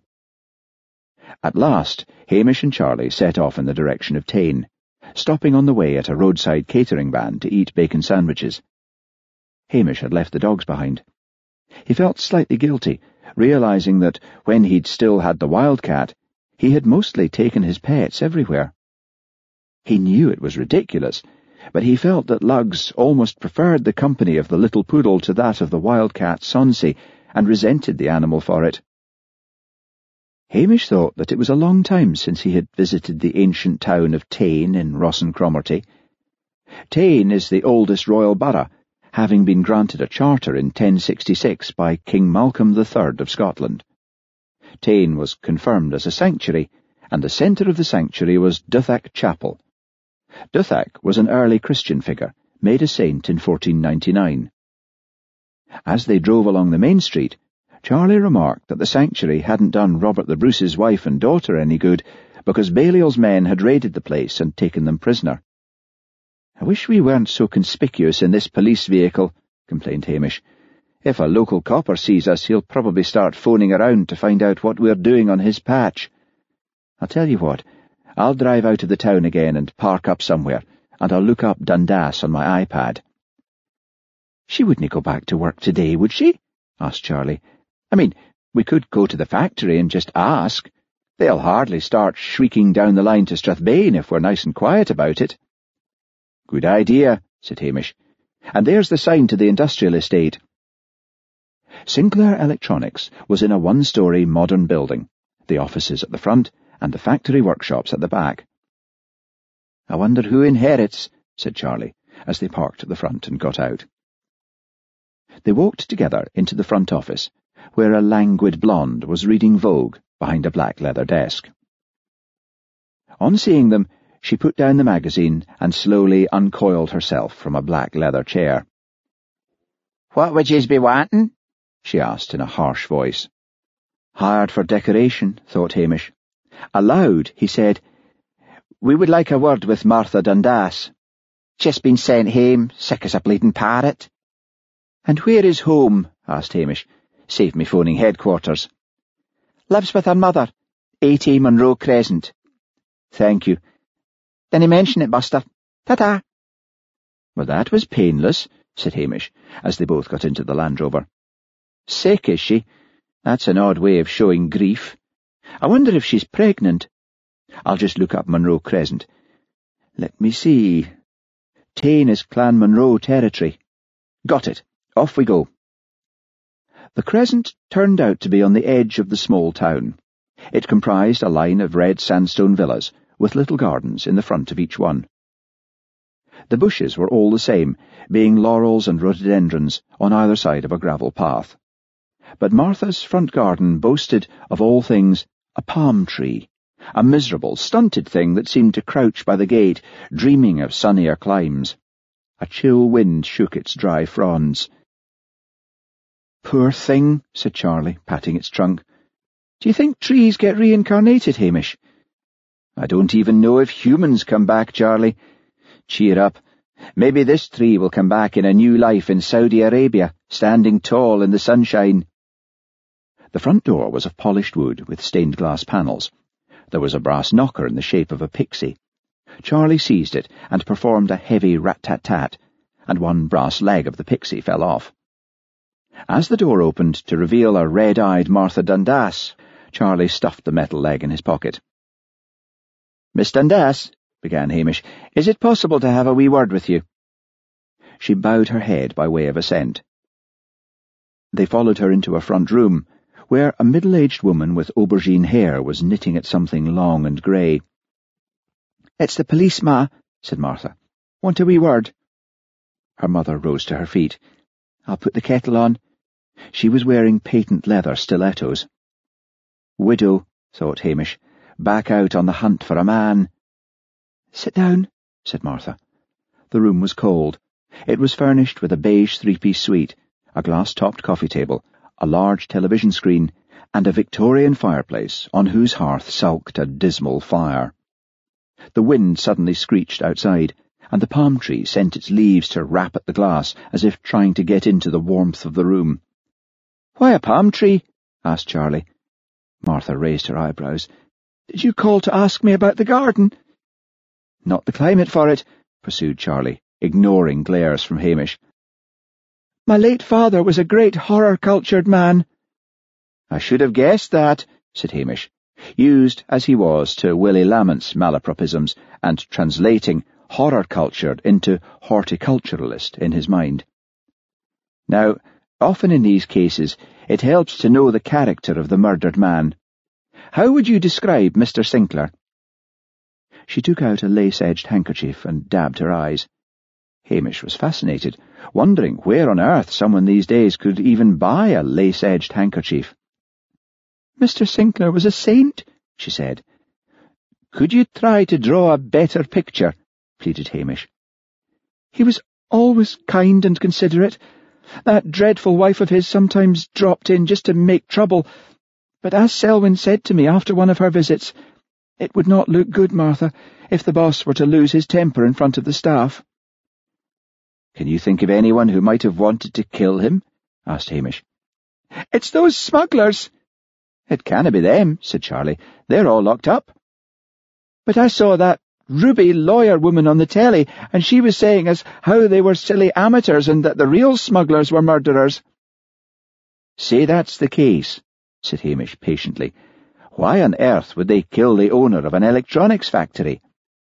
At last, Hamish and Charlie set off in the direction of Tain, stopping on the way at a roadside catering van to eat bacon sandwiches. Hamish had left the dogs behind. He felt slightly guilty, realising that when he'd still had the wildcat, he had mostly taken his pets everywhere. He knew it was ridiculous, but he felt that Lugs almost preferred the company of the little poodle to that of the wildcat Sonsy, and resented the animal for it. Hamish thought that it was a long time since he had visited the ancient town of Tain in Rossyn-Cromarty. Tain is the oldest royal borough, having been granted a charter in 1066 by King Malcolm III of Scotland. Tain was confirmed as a sanctuary, and the centre of the sanctuary was Duthach Chapel. Duthach was an early Christian figure, made a saint in 1499. As they drove along the main street, Charlie remarked that the sanctuary hadn't done Robert the Bruce's wife and daughter any good, because Balliol's men had raided the place and taken them prisoner. "I wish we weren't so conspicuous in this police vehicle," complained Hamish. "If a local copper sees us, he'll probably start phoning around to find out what we're doing on his patch. I'll tell you what, I'll drive out of the town again and park up somewhere, and I'll look up Dundas on my iPad." "She wouldn't go back to work today, would she?" asked Charlie. "I mean, we could go to the factory and just ask. They'll hardly start shrieking down the line to Strathbane if we're nice and quiet about it." "Good idea," said Hamish. "And there's the sign to the industrial estate." Sinclair Electronics was in a one-storey modern building, the offices at the front and the factory workshops at the back. "I wonder who inherits," said Charlie, as they parked at the front and got out. They walked together into the front office, where a languid blonde was reading Vogue behind a black leather desk. On seeing them, she put down the magazine and slowly uncoiled herself from a black leather chair. "What would yez be wanting?" she asked in a harsh voice. "Hired for decoration," thought Hamish. Aloud, he said, "We would like a word with Martha Dundas." "Just been sent hame, sick as a bleeding parrot." "And where is home?" asked Hamish. "Save me phoning headquarters." "Lives with her mother, 80 Monroe Crescent." "Thank you." "Dinna mention it, Buster. Ta-ta." "Well, that was painless," said Hamish, as they both got into the Land Rover. "Sick, is she? That's an odd way of showing grief. I wonder if she's pregnant. I'll just look up Monroe Crescent. Let me see. Tain is Clan Monroe territory. Got it. Off we go." The Crescent turned out to be on the edge of the small town. It comprised a line of red sandstone villas, with little gardens in the front of each one. The bushes were all the same, being laurels and rhododendrons on either side of a gravel path. But Martha's front garden boasted, of all things, a palm tree, a miserable, stunted thing that seemed to crouch by the gate, dreaming of sunnier climes. A chill wind shook its dry fronds. "Poor thing," said Charlie, patting its trunk. "Do you think trees get reincarnated, Hamish?" "I don't even know if humans come back, Charlie. Cheer up. Maybe this tree will come back in a new life in Saudi Arabia, standing tall in the sunshine." The front door was of polished wood with stained glass panels. There was a brass knocker in the shape of a pixie. Charlie seized it and performed a heavy rat-tat-tat, and one brass leg of the pixie fell off. As the door opened to reveal a red-eyed Martha Dundas, Charlie stuffed the metal leg in his pocket. "Miss Dundas," began Hamish, "is it possible to have a wee word with you?" She bowed her head by way of assent. They followed her into a front room, where a middle-aged woman with aubergine hair was knitting at something long and grey. "It's the police, Ma," said Martha. "Want a wee word?" Her mother rose to her feet. "I'll put the kettle on." She was wearing patent leather stilettos. Widow, thought Hamish, back out on the hunt for a man. "Sit down," said Martha. The room was cold. It was furnished with a beige three-piece suite, a glass-topped coffee table, a large television screen, and a Victorian fireplace on whose hearth sulked a dismal fire. The wind suddenly screeched outside, and the palm tree sent its leaves to rap at the glass as if trying to get into the warmth of the room. "Why a palm tree?" asked Charlie. Martha raised her eyebrows. "Did you call to ask me about the garden?" "Not the climate for it," pursued Charlie, ignoring glares from Hamish. "My late father was a great horror-cultured man." "I should have guessed that," said Hamish, used as he was to Willie Lamont's malapropisms and translating horror-cultured into horticulturalist in his mind. Now, often in these cases, it helps to know the character of the murdered man. how would you describe Mr. Sinclair?" She took out a lace-edged handkerchief and dabbed her eyes. Hamish was fascinated, wondering where on earth someone these days could even buy a lace-edged handkerchief. "Mr. Sinclair was a saint," she said. "Could you try to draw a better picture?" pleaded Hamish. "He was always kind and considerate. That dreadful wife of his sometimes dropped in just to make trouble, but as Selwyn said to me after one of her visits, it would not look good, Martha, if the boss were to lose his temper in front of the staff." "Can you think of anyone who might have wanted to kill him?" asked Hamish. "It's those smugglers." "It canna be them," said Charlie. "They're all locked up." "But I saw that Ruby lawyer woman on the telly, and she was saying as how they were silly amateurs and that the real smugglers were murderers." "Say that's the case," said Hamish patiently. "Why on earth would they kill the owner of an electronics factory?"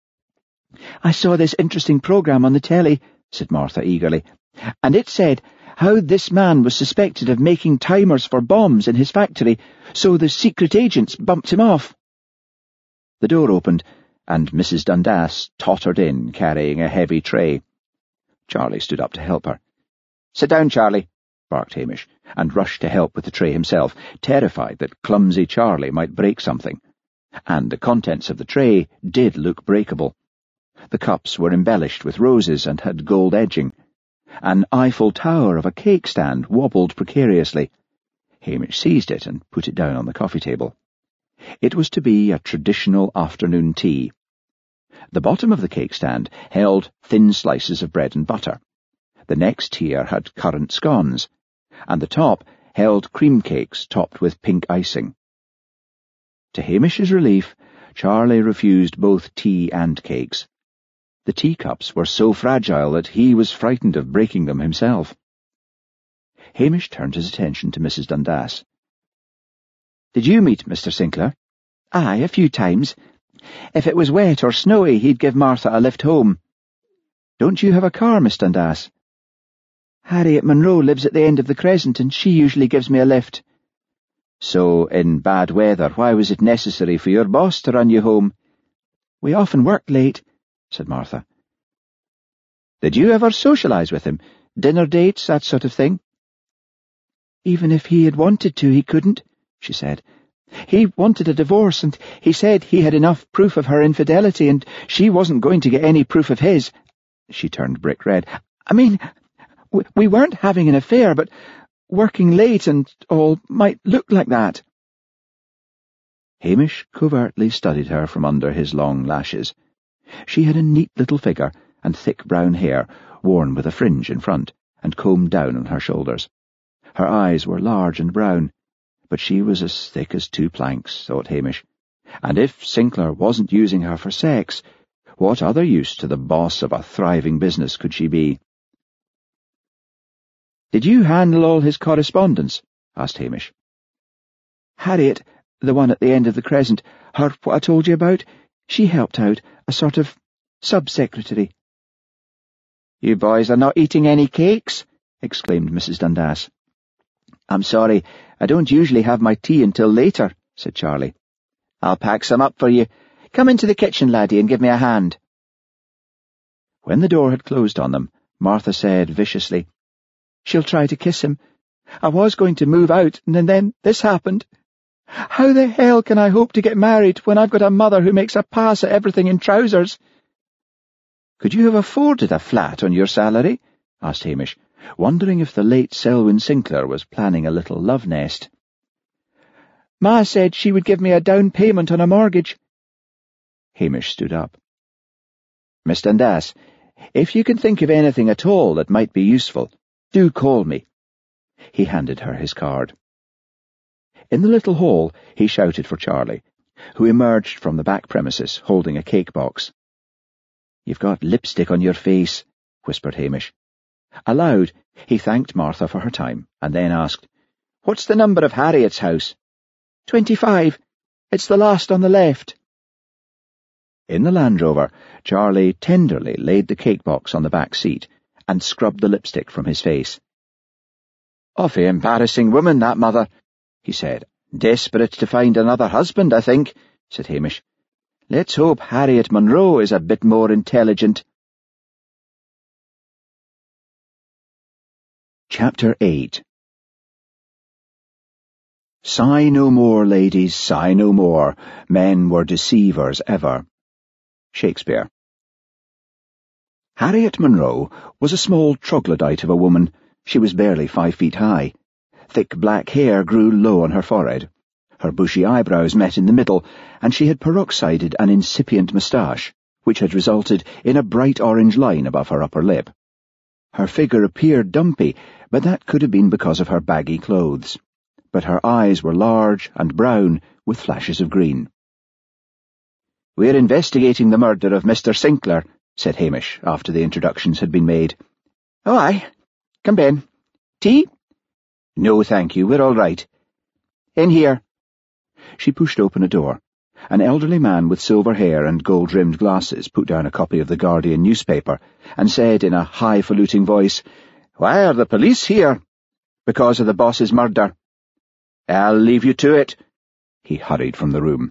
"I saw this interesting programme on the telly," said Martha eagerly, "and it said how this man was suspected of making timers for bombs in his factory, so the secret agents bumped him off." The door opened, and Mrs. Dundas tottered in, carrying a heavy tray. Charlie stood up to help her. "Sit down, Charlie," barked Hamish, and rushed to help with the tray himself, terrified that clumsy Charlie might break something. And the contents of the tray did look breakable. The cups were embellished with roses and had gold edging. An Eiffel Tower of a cake stand wobbled precariously. Hamish seized it and put it down on the coffee table. It was to be a traditional afternoon tea. The bottom of the cake stand held thin slices of bread and butter. The next tier had currant scones, and the top held cream cakes topped with pink icing. To Hamish's relief, Charlie refused both tea and cakes. The teacups were so fragile that he was frightened of breaking them himself. Hamish turned his attention to Mrs. Dundas. "Did you meet Mr. Sinclair?" "Aye, a few times. If it was wet or snowy, he'd give Martha a lift home." "Don't you have a car, Miss Dundas?" "Harriet Monroe lives at the end of the Crescent, and she usually gives me a lift." "So, in bad weather, why was it necessary for your boss to run you home?" "We often worked late," said Martha. "Did you ever socialise with him? Dinner dates, that sort of thing?" "Even if he had wanted to, he couldn't," she said. "He wanted a divorce, and he said he had enough proof of her infidelity, and she wasn't going to get any proof of his." She turned brick red. "I mean, we weren't having an affair, but working late and all might look like that." Hamish covertly studied her from under his long lashes. She had a neat little figure and thick brown hair, worn with a fringe in front, and combed down on her shoulders. Her eyes were large and brown, but she was as thick as two planks, thought Hamish. And if Sinclair wasn't using her for sex, what other use to the boss of a thriving business could she be? "Did you handle all his correspondence?" asked Hamish. "Harriet, the one at the end of the Crescent, her what I told you about, she helped out, a sort of sub-secretary." "You boys are not eating any cakes?" exclaimed Mrs. Dundas. "I'm sorry, I don't usually have my tea until later," said Charlie. "I'll pack some up for you. Come into the kitchen, laddie, and give me a hand." When the door had closed on them, Martha said viciously, "She'll try to kiss him. I was going to move out, and then this happened. How the hell can I hope to get married when I've got a mother who makes a pass at everything in trousers?" "Could you have afforded a flat on your salary?" asked Hamish, wondering if the late Selwyn Sinclair was planning a little love nest. "Ma said she would give me a down payment on a mortgage." Hamish stood up. "Miss Dundas, if you can think of anything at all that might be useful, do call me." He handed her his card. In the little hall, he shouted for Charlie, who emerged from the back premises holding a cake box. "You've got lipstick on your face," whispered Hamish. Aloud, he thanked Martha for her time, and then asked, "What's the number of Harriet's house?" 25. It's the last on the left." In the Land Rover, Charlie tenderly laid the cake box on the back seat and scrubbed the lipstick from his face. "Awfully embarrassing woman, that mother," he said, Desperate to find another husband, I think, said Hamish. Let's hope Harriet Monroe is a bit more intelligent. Chapter 8. Sigh no more, ladies, sigh no more. Men were deceivers ever. Shakespeare. Harriet Monroe was a small troglodyte of a woman. She was barely 5 feet high. Thick black hair grew low on her forehead. Her bushy eyebrows met in the middle, and she had peroxided an incipient moustache, which had resulted in a bright orange line above her upper lip. Her figure appeared dumpy, but that could have been because of her baggy clothes. But her eyes were large and brown, with flashes of green. "We're investigating the murder of Mr. Sinclair," said Hamish, after the introductions had been made. "Oh, aye. Come in. Tea?" "No, thank you. We're all right." "In here." She pushed open a door. An elderly man with silver hair and gold-rimmed glasses put down a copy of the Guardian newspaper and said in a highfalutin voice, "Why are the police here?" "Because of the boss's murder." "I'll leave you to it." He hurried from the room.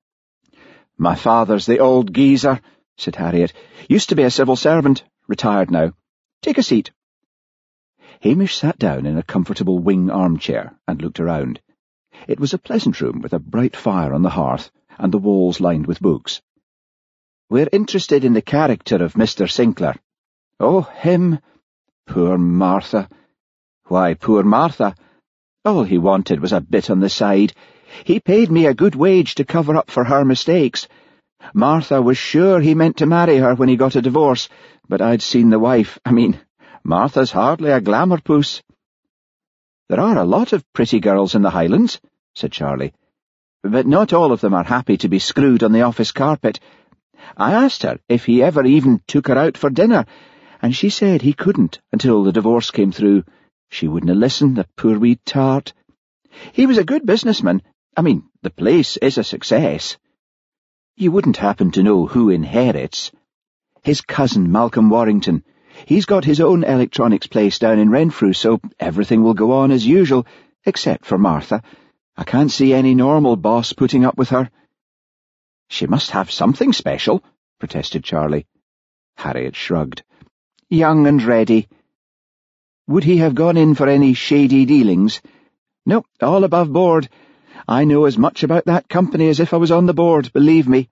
"My father's the old geezer," said Harriet. "Used to be a civil servant, retired now. Take a seat." Hamish sat down in a comfortable wing armchair and looked around. It was a pleasant room with a bright fire on the hearth and the walls lined with books. "We're interested in the character of Mr. Sinclair." "Oh, him. Poor Martha." "Why, poor Martha? All he wanted was a bit on the side. He paid me a good wage to cover up for her mistakes. Martha was sure he meant to marry her when he got a divorce, but I'd seen the wife. Martha's hardly a glamour puss." "There are a lot of pretty girls in the Highlands," said Charlie, "but not all of them are happy to be screwed on the office carpet. I asked her if he ever even took her out for dinner, and she said he couldn't until the divorce came through. She wouldn't listen, the poor wee tart. He was a good businessman. The place is a success. You wouldn't happen to know who inherits? His cousin, Malcolm Warrington. He's got his own electronics place down in Renfrew, so everything will go on as usual, except for Martha. I can't see any normal boss putting up with her." "She must have something special," protested Charlie. Harriet shrugged. "Young and ready." "Would he have gone in for any shady dealings?" "No, all above board. I know as much about that company as if I was on the board, believe me."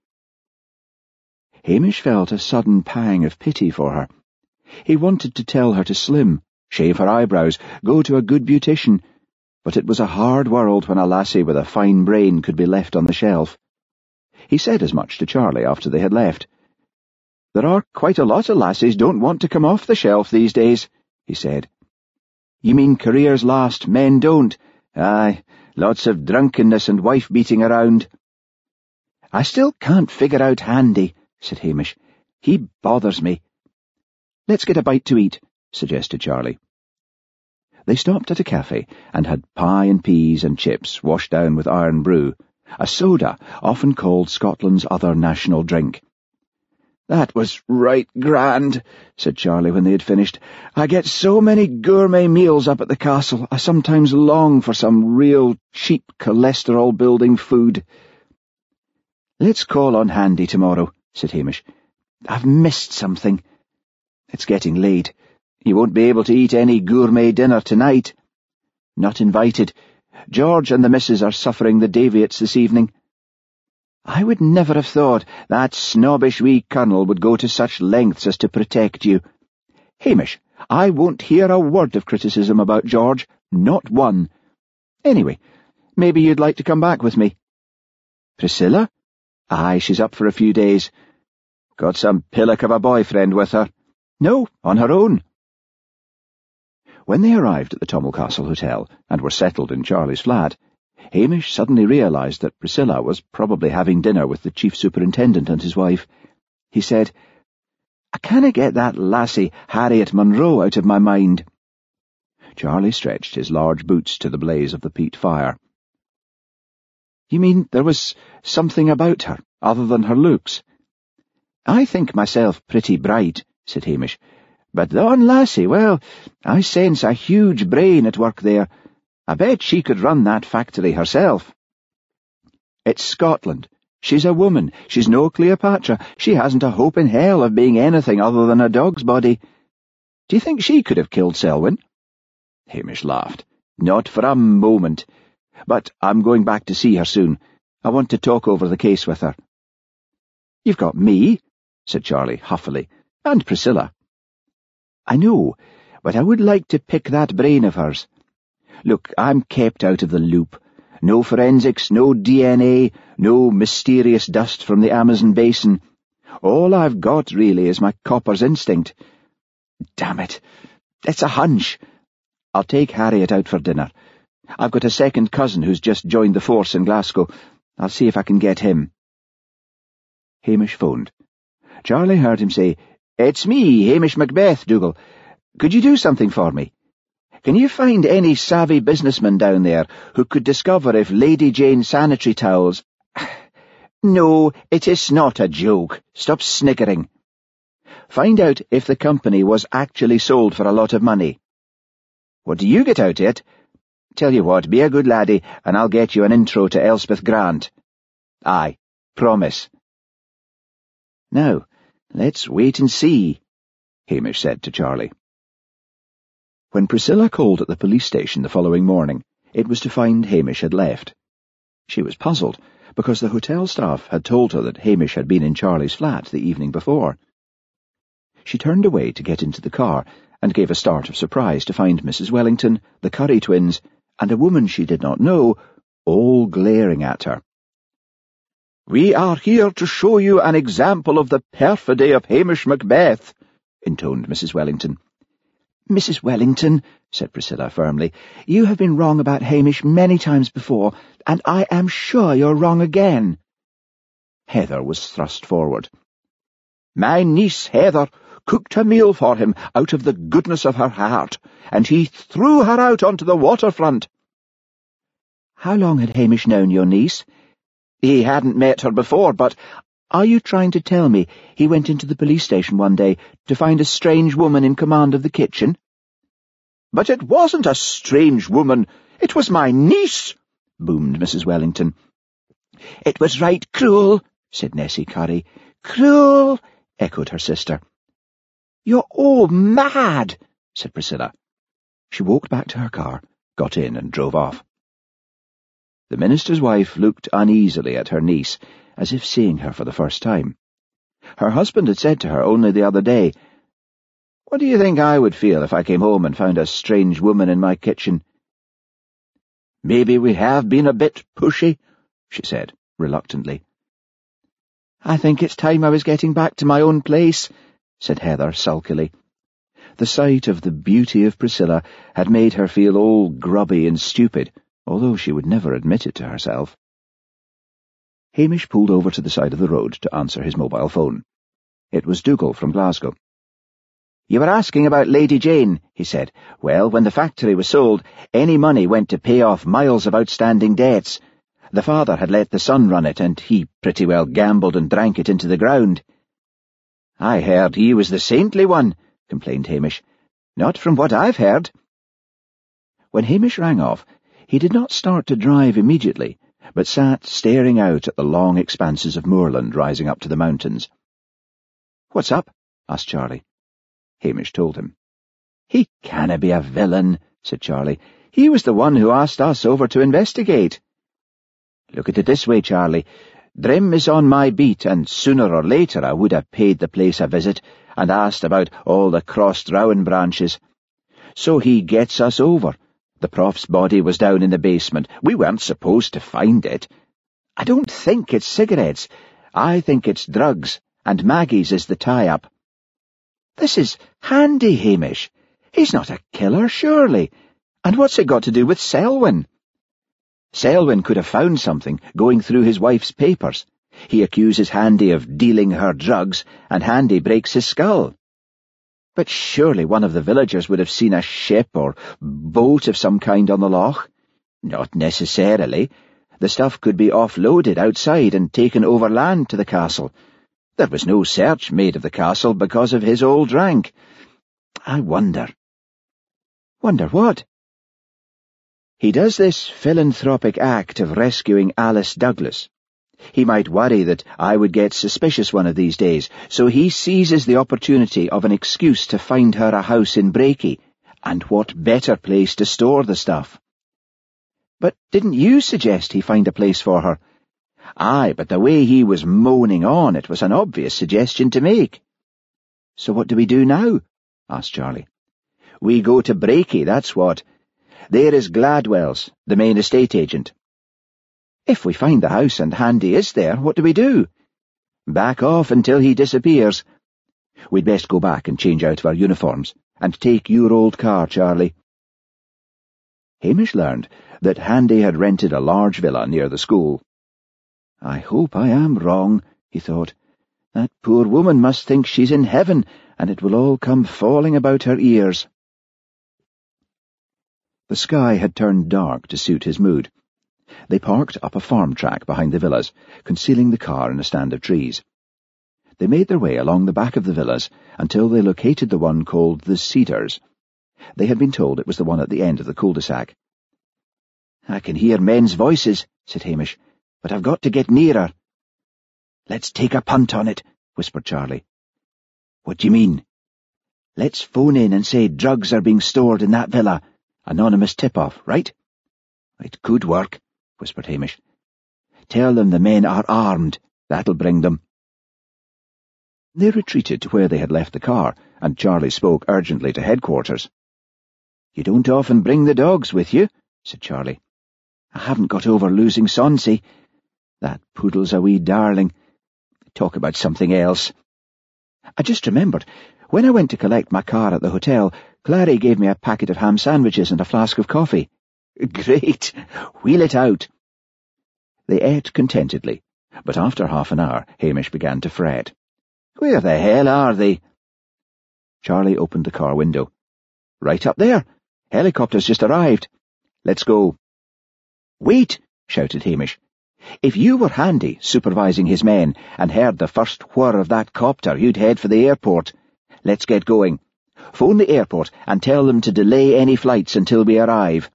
Hamish felt a sudden pang of pity for her. He wanted to tell her to slim, shave her eyebrows, go to a good beautician, but it was a hard world when a lassie with a fine brain could be left on the shelf. He said as much to Charlie after they had left. "There are quite a lot of lassies don't want to come off the shelf these days," he said. "You mean careers last, men don't? Aye, lots of drunkenness and wife-beating around." "I still can't figure out Handy," said Hamish. "He bothers me." "Let's get a bite to eat," suggested Charlie. They stopped at a cafe and had pie and peas and chips washed down with iron brew, a soda often called Scotland's other national drink. "That was right grand," said Charlie when they had finished. "I get so many gourmet meals up at the castle, I sometimes long for some real cheap cholesterol-building food." "Let's call on Handy tomorrow," said Hamish. "I've missed something. It's getting late. You won't be able to eat any gourmet dinner tonight." "Not invited. George and the missus are suffering the Daviots this evening." "I would never have thought that snobbish wee colonel would go to such lengths as to protect you. Hamish, I won't hear a word of criticism about George, not one. Anyway, maybe you'd like to come back with me." "Priscilla?" "Aye, she's up for a few days." "Got some pillock of a boyfriend with her?" "No, on her own." When they arrived at the Tommel Castle Hotel and were settled in Charlie's flat, Hamish suddenly realised that Priscilla was probably having dinner with the chief superintendent and his wife. He said, "I canna get that lassie Harriet Monroe out of my mind." Charlie stretched his large boots to the blaze of the peat fire. "You mean there was something about her, other than her looks?" "I think myself pretty bright," said Hamish, "but yon lassie, well, I sense a huge brain at work there. I bet she could run that factory herself, It's Scotland. She's a woman. She's no Cleopatra. She hasn't a hope in hell of being anything other than a dog's body. Do you think she could have killed Selwyn?" Hamish laughed. "Not for a moment. But I'm going back to see her soon. I want to talk over the case with her." "You've got me," said Charlie huffily, "and Priscilla." "I know, but I would like to pick that brain of hers. Look, I'm kept out of the loop. No forensics, no DNA, no mysterious dust from the Amazon basin. All I've got, really, is my copper's instinct. Damn it, it's a hunch. I'll take Harriet out for dinner. I've got a second cousin who's just joined the force in Glasgow. I'll see if I can get him." Hamish phoned. Charlie heard him say, "It's me, Hamish Macbeth, Dougal. Could you do something for me? Can you find any savvy businessman down there who could discover if Lady Jane sanitary towels—" "No, it is not a joke. Stop sniggering. Find out if the company was actually sold for a lot of money. What do you get out of it? Tell you what, be a good laddie, and I'll get you an intro to Elspeth Grant. Aye, promise." "Now, let's wait and see," Hamish said to Charlie. When Priscilla called at the police station the following morning, it was to find Hamish had left. She was puzzled, because the hotel staff had told her that Hamish had been in Charlie's flat the evening before. She turned away to get into the car, and gave a start of surprise to find Mrs. Wellington, the Curry twins, and a woman she did not know, all glaring at her. "We are here to show you an example of the perfidy of Hamish Macbeth," intoned Mrs. Wellington. "Mrs. Wellington," said Priscilla firmly, "you have been wrong about Hamish many times before, and I am sure you're wrong again." Heather was thrust forward. "My niece Heather cooked a meal for him out of the goodness of her heart, and he threw her out onto the waterfront." "How long had Hamish known your niece?" "He hadn't met her before, but—" "Are you trying to tell me he went into the police station one day to find a strange woman in command of the kitchen?" "But it wasn't a strange woman. It was my niece," boomed Mrs. Wellington. "It was right cruel," said Nessie Curry. "Cruel," echoed her sister. "You're all mad," said Priscilla. She walked back to her car, got in, and drove off. The minister's wife looked uneasily at her niece, as if seeing her for the first time. Her husband had said to her only the other day, "What do you think I would feel if I came home and found a strange woman in my kitchen?" "Maybe we have been a bit pushy," she said, reluctantly. "I think it's time I was getting back to my own place," said Heather sulkily. The sight of the beauty of Priscilla had made her feel all grubby and stupid, although she would never admit it to herself. Hamish pulled over to the side of the road to answer his mobile phone. It was Dougal from Glasgow. "You were asking about Lady Jane," he said. "Well, when the factory was sold, any money went to pay off miles of outstanding debts. The father had let the son run it, and he pretty well gambled and drank it into the ground." "I heard he was the saintly one," complained Hamish. "Not from what I've heard." When Hamish rang off, he did not start to drive immediately, but sat staring out at the long expanses of moorland rising up to the mountains. "What's up?" asked Charlie. Hamish told him. "He canna be a villain," said Charlie. "He was the one who asked us over to investigate." "Look at it this way, Charlie. Drim is on my beat, and sooner or later I would have paid the place a visit and asked about all the crossed rowan branches. So he gets us over. The prof's body was down in the basement. We weren't supposed to find it. I don't think it's cigarettes. I think it's drugs, and Maggie's is the tie-up." "This is handy, Hamish. He's not a killer, surely. And what's it got to do with Selwyn?" "Selwyn could have found something going through his wife's papers. He accuses Handy of dealing her drugs, and Handy breaks his skull." "But surely one of the villagers would have seen a ship or boat of some kind on the loch." "Not necessarily. The stuff could be offloaded outside and taken overland to the castle. There was no search made of the castle because of his old rank. I wonder." "Wonder what?" "He does this philanthropic act of rescuing Alice Douglas, He might worry that I would get suspicious one of these days, so he seizes the opportunity of an excuse to find her a house in Brakey, and what better place to store the stuff? But didn't you suggest he find a place for her? Aye, but the way he was moaning on, it was an obvious suggestion to make. So what do we do now? Asked Charlie. We go to Brakey, that's what. There is Gladwell's, the main estate agent. If we find the house and Handy is there, what do we do? Back off until he disappears. We'd best go back and change out of our uniforms, and take your old car, Charlie. Hamish learned that Handy had rented a large villa near the school. I hope I am wrong, he thought. That poor woman must think she's in heaven, and it will all come falling about her ears. The sky had turned dark to suit his mood. They parked up a farm track behind the villas, concealing the car in a stand of trees. They made their way along the back of the villas until they located the one called the Cedars. They had been told it was the one at the end of the cul-de-sac. I can hear men's voices, said Hamish, but I've got to get nearer. Let's take a punt on it, whispered Charlie. What do you mean? Let's phone in and say drugs are being stored in that villa. Anonymous tip-off, right? It could work, whispered Hamish. Tell them the men are armed. That'll bring them. They retreated to where they had left the car, and Charlie spoke urgently to headquarters. You don't often bring the dogs with you, said Charlie. I haven't got over losing Sonsie. That poodle's a wee darling. Talk about something else. I just remembered, when I went to collect my car at the hotel, Clary gave me a packet of ham sandwiches and a flask of coffee. Great! Wheel it out. They ate contentedly, but after half an hour Hamish began to fret. Where the hell are they? Charlie opened the car window. Right up there. Helicopter's just arrived. Let's go. Wait, shouted Hamish. If you were Handy, supervising his men, and heard the first whir of that copter, you'd head for the airport. Let's get going. Phone the airport and tell them to delay any flights until we arrive.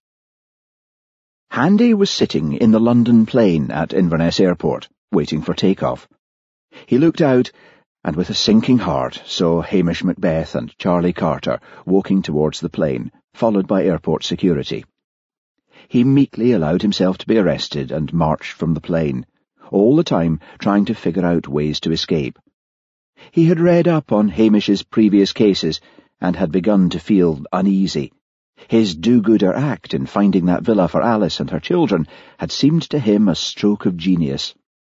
Handy was sitting in the London plane at Inverness Airport, waiting for takeoff. He looked out, and with a sinking heart saw Hamish Macbeth and Charlie Carter walking towards the plane, followed by airport security. He meekly allowed himself to be arrested and marched from the plane, all the time trying to figure out ways to escape. He had read up on Hamish's previous cases and had begun to feel uneasy. His do-gooder act in finding that villa for Alice and her children had seemed to him a stroke of genius.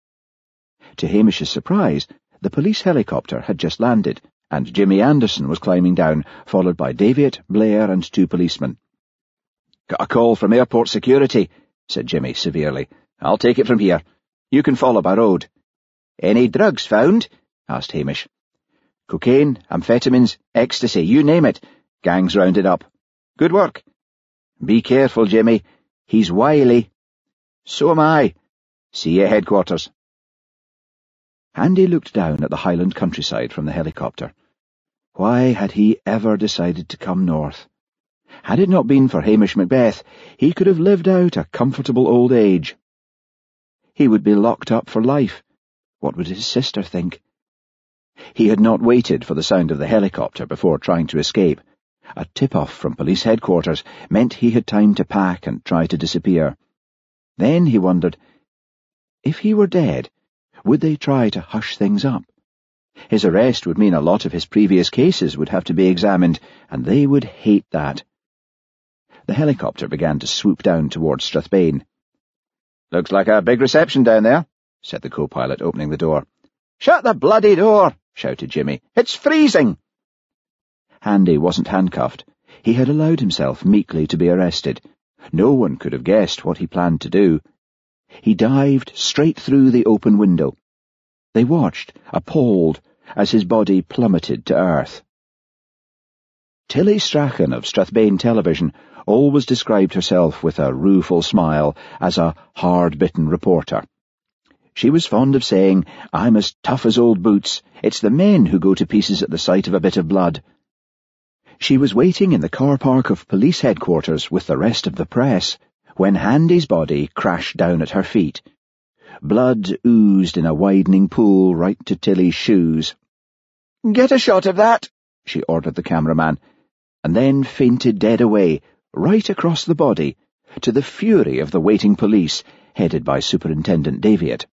To Hamish's surprise, the police helicopter had just landed, and Jimmy Anderson was climbing down, followed by Davitt, Blair, and 2 policemen. Got a call from airport security, said Jimmy severely. I'll take it from here. You can follow by road. Any drugs found? Asked Hamish. Cocaine, amphetamines, ecstasy, you name it. Gang's rounded up. Good work. Be careful, Jimmy. He's wily. So am I. See you at headquarters. Handy looked down at the Highland countryside from the helicopter. Why had he ever decided to come north? Had it not been for Hamish Macbeth, he could have lived out a comfortable old age. He would be locked up for life. What would his sister think? He had not waited for the sound of the helicopter before trying to escape. A tip-off from police headquarters meant he had time to pack and try to disappear. Then he wondered, if he were dead, would they try to hush things up? His arrest would mean a lot of his previous cases would have to be examined, and they would hate that. The helicopter began to swoop down towards Strathbane. Looks like a big reception down there, said the co-pilot, opening the door. Shut the bloody door, shouted Jimmy. It's freezing. Handy wasn't handcuffed. He had allowed himself meekly to be arrested. No one could have guessed what he planned to do. He dived straight through the open window. They watched, appalled, as his body plummeted to earth. Tilly Strachan of Strathbane Television always described herself with a rueful smile as a hard-bitten reporter. She was fond of saying, I'm as tough as old boots. It's the men who go to pieces at the sight of a bit of blood. She was waiting in the car park of police headquarters with the rest of the press when Handy's body crashed down at her feet. Blood oozed in a widening pool right to Tilly's shoes. "Get a shot of that," she ordered the cameraman, and then fainted dead away, right across the body, to the fury of the waiting police, headed by Superintendent Daviett.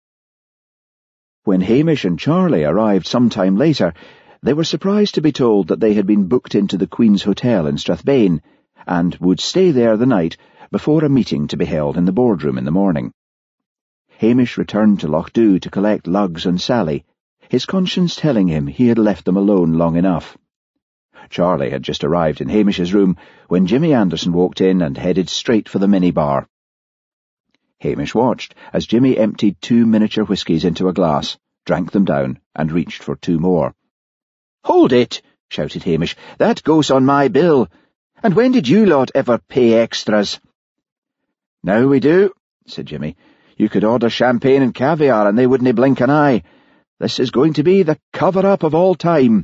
When Hamish and Charlie arrived some time later, they were surprised to be told that they had been booked into the Queen's Hotel in Strathbane, and would stay there the night before a meeting to be held in the boardroom in the morning. Hamish returned to Lochdoe to collect Lugs and Sally, his conscience telling him he had left them alone long enough. Charlie had just arrived in Hamish's room when Jimmy Anderson walked in and headed straight for the minibar. Hamish watched as Jimmy emptied 2 miniature whiskies into a glass, drank them down, and reached for 2 more. "Hold it!" shouted Hamish. "That goes on my bill. And when did you lot ever pay extras?" "Now we do," said Jimmy. "You could order champagne and caviar and they wouldn't blink an eye. This is going to be the cover-up of all time."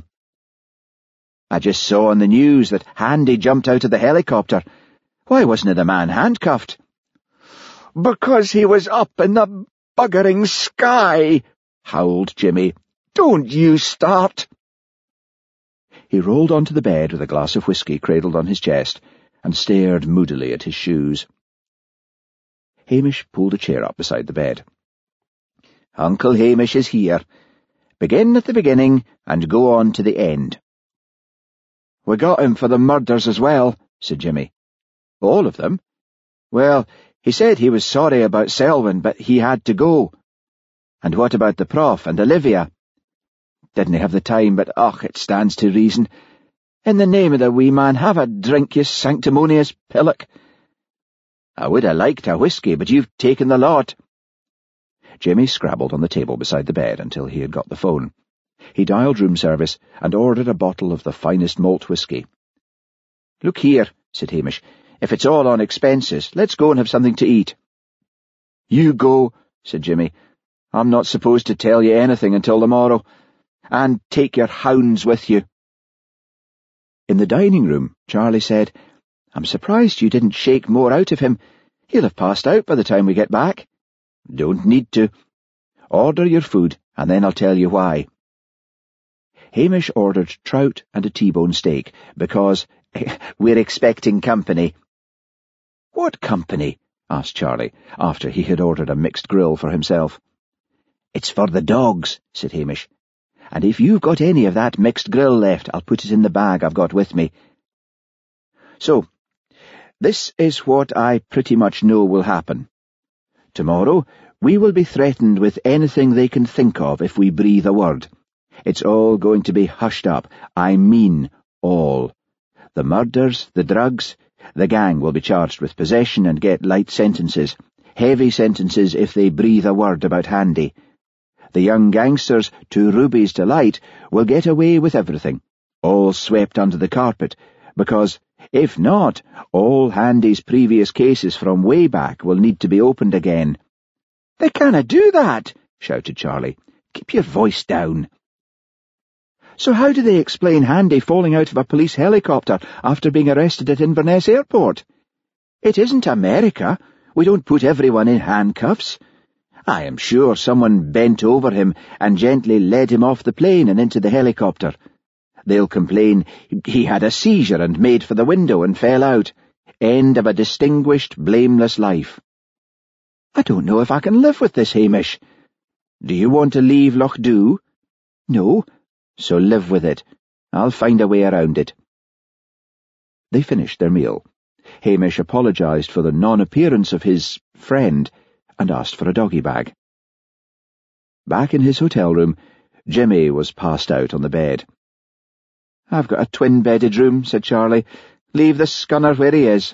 "I just saw on the news that Handy jumped out of the helicopter. Why wasn't the man handcuffed?" "Because he was up in the buggering sky," howled Jimmy. "Don't you start." He rolled onto the bed with a glass of whisky cradled on his chest and stared moodily at his shoes. Hamish pulled a chair up beside the bed. "Uncle Hamish is here. Begin at the beginning and go on to the end." "We got him for the murders as well," said Jimmy. "All of them?" "Well, he said he was sorry about Selwyn, but he had to go." "And what about the Prof and Olivia?" "Didn't have the time, but it stands to reason. In the name of the wee man, have a drink, you sanctimonious pillock." "I would have liked a whisky, but you've taken the lot." Jimmy scrabbled on the table beside the bed until he had got the phone. He dialed room service and ordered a bottle of the finest malt whisky. "Look here," said Hamish, "if it's all on expenses, let's go and have something to eat." "You go," said Jimmy. "I'm not supposed to tell you anything until tomorrow. And take your hounds with you." In the dining room, Charlie said, "I'm surprised you didn't shake more out of him. He'll have passed out by the time we get back." "Don't need to. Order your food, and then I'll tell you why." Hamish ordered trout and a T-bone steak, because we're expecting company. "What company?" asked Charlie, after he had ordered a mixed grill for himself. "It's for the dogs," said Hamish. "And if you've got any of that mixed grill left, I'll put it in the bag I've got with me. So, this is what I pretty much know will happen. Tomorrow, we will be threatened with anything they can think of if we breathe a word. It's all going to be hushed up. I mean all. The murders, the drugs, the gang will be charged with possession and get light sentences. Heavy sentences if they breathe a word about Handy. The young gangsters, to Ruby's delight, will get away with everything, all swept under the carpet, because, if not, all Handy's previous cases from way back will need to be opened again." "They can't do that," shouted Charlie. "Keep your voice down." "So how do they explain Handy falling out of a police helicopter after being arrested at Inverness Airport? It isn't America. We don't put everyone in handcuffs. I am sure someone bent over him and gently led him off the plane and into the helicopter. They'll complain he had a seizure and made for the window and fell out. End of a distinguished, blameless life." "I don't know if I can live with this, Hamish." "Do you want to leave Lochdoe?" "No." "So live with it. I'll find a way around it." They finished their meal. Hamish apologised for the non-appearance of his friend and asked for a doggy bag. Back in his hotel room, Jimmy was passed out on the bed. "I've got a twin-bedded room," said Charlie. "Leave the scunner where he is."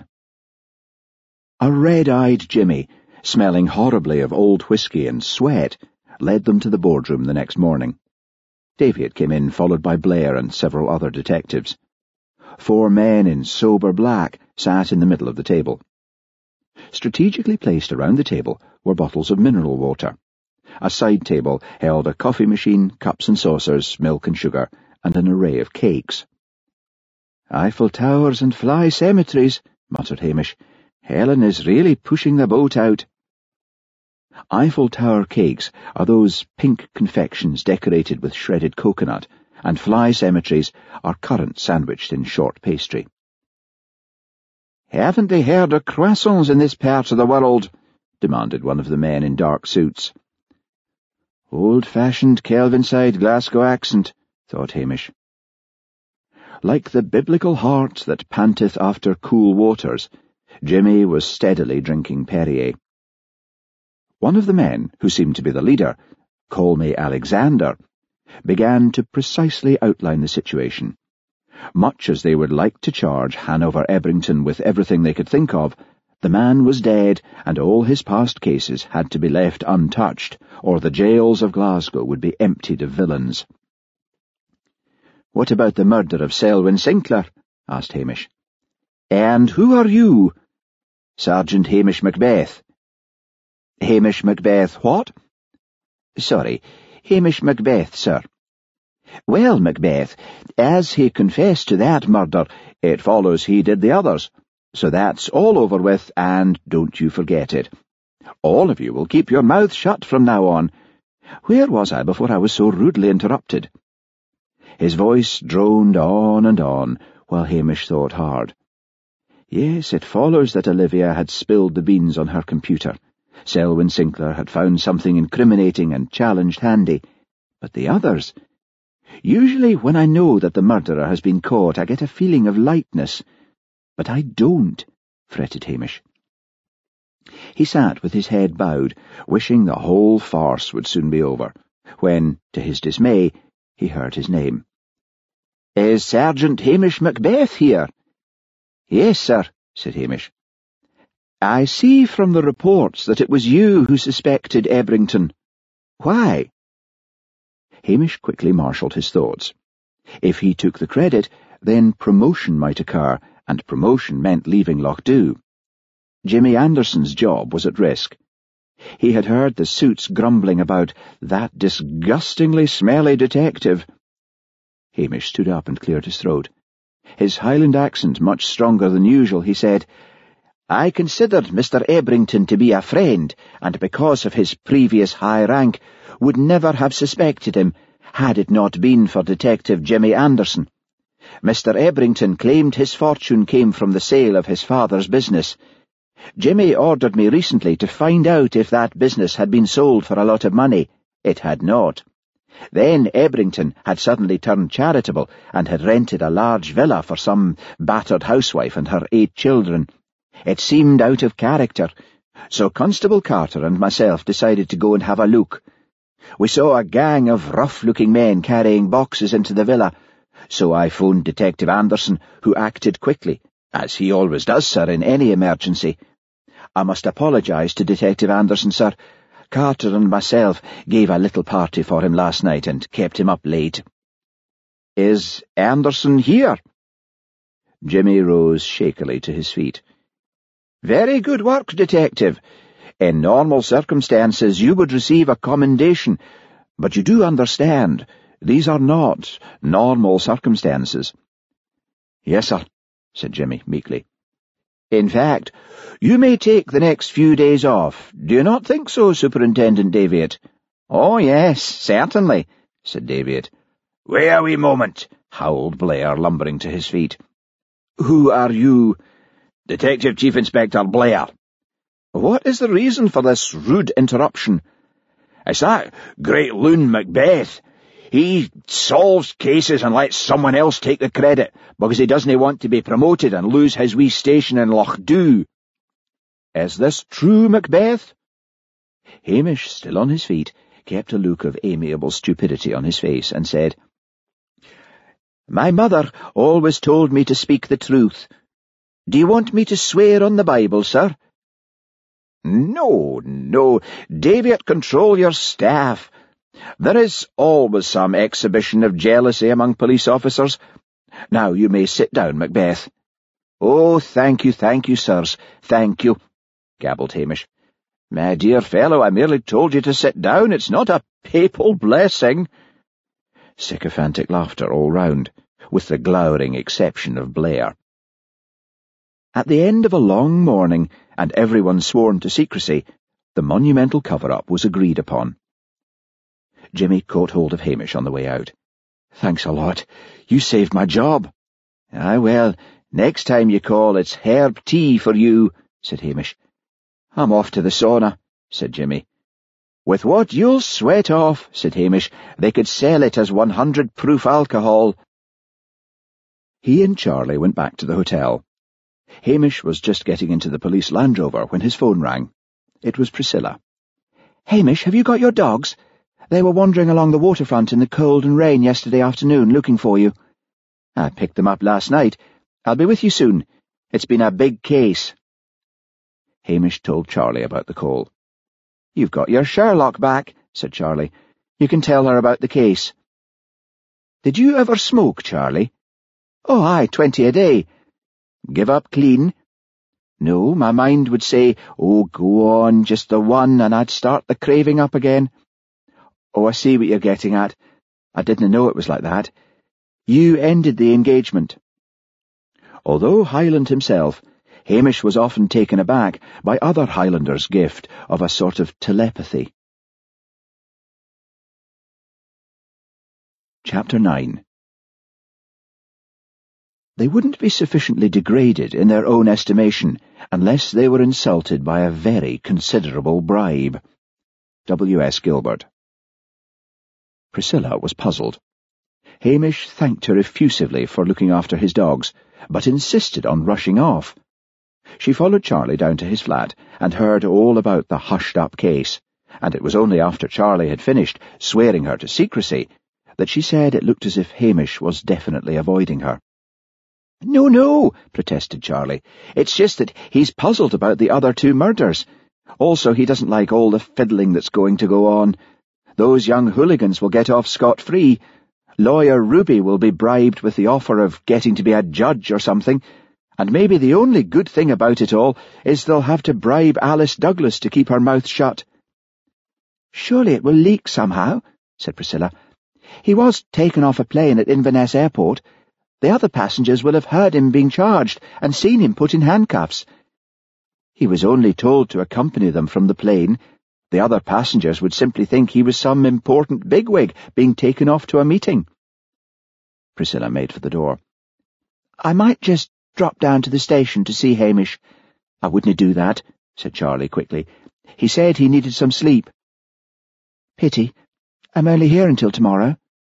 A red-eyed Jimmy, smelling horribly of old whisky and sweat, led them to the boardroom the next morning. Daviett came in, followed by Blair and several other detectives. 4 men in sober black sat in the middle of the table. Strategically placed around the table were bottles of mineral water. A side table held a coffee machine, cups and saucers, milk and sugar, and an array of cakes. "Eiffel Towers and fly cemeteries," muttered Hamish. "Helen is really pushing the boat out." Eiffel Tower cakes are those pink confections decorated with shredded coconut, and fly cemeteries are currants sandwiched in short pastry. "Haven't they heard of croissants in this part of the world?" demanded one of the men in dark suits. "Old-fashioned Kelvinside Glasgow accent," thought Hamish. Like the biblical hart that panteth after cool waters, Jimmy was steadily drinking Perrier. One of the men, who seemed to be the leader, call me Alexander, began to precisely outline the situation. Much as they would like to charge Hanover Ebrington with everything they could think of, the man was dead, and all his past cases had to be left untouched, or the jails of Glasgow would be emptied of villains. "What about the murder of Selwyn Sinclair?" asked Hamish. "And who are you?" "Sergeant Hamish Macbeth." "Hamish Macbeth what?" "Sorry, Hamish Macbeth, sir." "Well, Macbeth, as he confessed to that murder, it follows he did the others. So that's all over with, and don't you forget it. All of you will keep your mouth shut from now on. Where was I before I was so rudely interrupted?" His voice droned on and on, while Hamish thought hard. Yes, it follows that Olivia had spilled the beans on her computer. Selwyn Sinclair had found something incriminating and challenged Handy. But the others? Usually when I know that the murderer has been caught, I get a feeling of lightness. But I don't, fretted Hamish. He sat with his head bowed, wishing the whole farce would soon be over, when, to his dismay, he heard his name. "Is Sergeant Hamish Macbeth here?" "Yes, sir," said Hamish. "I see from the reports that it was you who suspected Ebrington. Why?" Hamish quickly marshalled his thoughts. If he took the credit, then promotion might occur, and promotion meant leaving Lochdew. Jimmy Anderson's job was at risk. He had heard the suits grumbling about that disgustingly smelly detective. Hamish stood up and cleared his throat. His Highland accent much stronger than usual, he said, "I considered Mr. Ebrington to be a friend, and because of his previous high rank, would never have suspected him, had it not been for Detective Jimmy Anderson. Mr. Ebrington claimed his fortune came from the sale of his father's business. Jimmy ordered me recently to find out if that business had been sold for a lot of money. It had not. Then Ebrington had suddenly turned charitable and had rented a large villa for some battered housewife and her 8 children. It seemed out of character, so Constable Carter and myself decided to go and have a look. We saw a gang of rough-looking men carrying boxes into the villa, so I phoned Detective Anderson, who acted quickly, as he always does, sir, in any emergency. I must apologise to Detective Anderson, sir. Carter and myself gave a little party for him last night and kept him up late." "Is Anderson here?" Jimmy rose shakily to his feet. "Very good work, Detective. In normal circumstances you would receive a commendation, but you do understand, these are not normal circumstances." "Yes, sir," said Jimmy meekly. "In fact, you may take the next few days off. Do you not think so, Superintendent Daviot?" "Oh, yes, certainly," said Daviot. "Wait a wee moment," howled Blair, lumbering to his feet. "Who are you?" "Detective Chief Inspector Blair." "What is the reason for this rude interruption?" "It's that great loon Macbeth. He solves cases and lets someone else take the credit because he doesn't want to be promoted and lose his wee station in Lochdew." "Is this true, Macbeth?" Hamish, still on his feet, kept a look of amiable stupidity on his face and said, "My mother always told me to speak the truth. Do you want me to swear on the Bible, sir?" No, Daviot, control your staff. There is always some exhibition of jealousy among police officers. Now you may sit down, Macbeth." "Oh, thank you, sirs, thank you," gabbled Hamish. "My dear fellow, I merely told you to sit down. It's not a papal blessing." Sycophantic laughter all round, with the glowering exception of Blair. At the end of a long morning, and everyone sworn to secrecy, The monumental cover-up was agreed upon. Jimmy caught hold of Hamish on the way out. "Thanks a lot. You saved my job." "Ah, well, next time you call, it's herb tea for you," said Hamish. "I'm off to the sauna," said Jimmy. "With what you'll sweat off," said Hamish. "They could sell it as 100 proof alcohol." He and Charlie went back to the hotel. Hamish was just getting into the police Land Rover when his phone rang. It was Priscilla. "Hamish, have you got your dogs? They were wandering along the waterfront in the cold and rain yesterday afternoon, looking for you." "I picked them up last night. I'll be with you soon. It's been a big case." Hamish told Charlie about the call. "You've got your Sherlock back," said Charlie. "You can tell her about the case." "Did you ever smoke, Charlie?" "Oh, aye, 20 a day." "Give up clean?" "No, my mind would say, 'Oh, go on, just the one,' and I'd start the craving up again." "Oh, I see what you're getting at. I didn't know it was like that. You ended the engagement." Although Highland himself, Hamish was often taken aback by other Highlanders' gift of a sort of telepathy. Chapter 9. They wouldn't be sufficiently degraded in their own estimation unless they were insulted by a very considerable bribe. W.S. Gilbert. Priscilla was puzzled. Hamish thanked her effusively for looking after his dogs, but insisted on rushing off. She followed Charlie down to his flat and heard all about the hushed-up case, and it was only after Charlie had finished, swearing her to secrecy, that she said it looked as if Hamish was definitely avoiding her. No, protested Charlie. "It's just that he's puzzled about the other 2 murders. Also, he doesn't like all the fiddling that's going to go on. Those young hooligans will get off scot-free. Lawyer Ruby will be bribed with the offer of getting to be a judge or something, and maybe the only good thing about it all is they'll have to bribe Alice Douglas to keep her mouth shut." "Surely it will leak somehow," said Priscilla. "He was taken off a plane at Inverness Airport. The other passengers will have heard him being charged and seen him put in handcuffs. He was only told to accompany them from the plane. The other passengers would simply think he was some important bigwig being taken off to a meeting." Priscilla made for the door. "I might just drop down to the station to see Hamish." "I wouldn't do that," said Charlie quickly. "He said he needed some sleep." "Pity. I'm only here until tomorrow."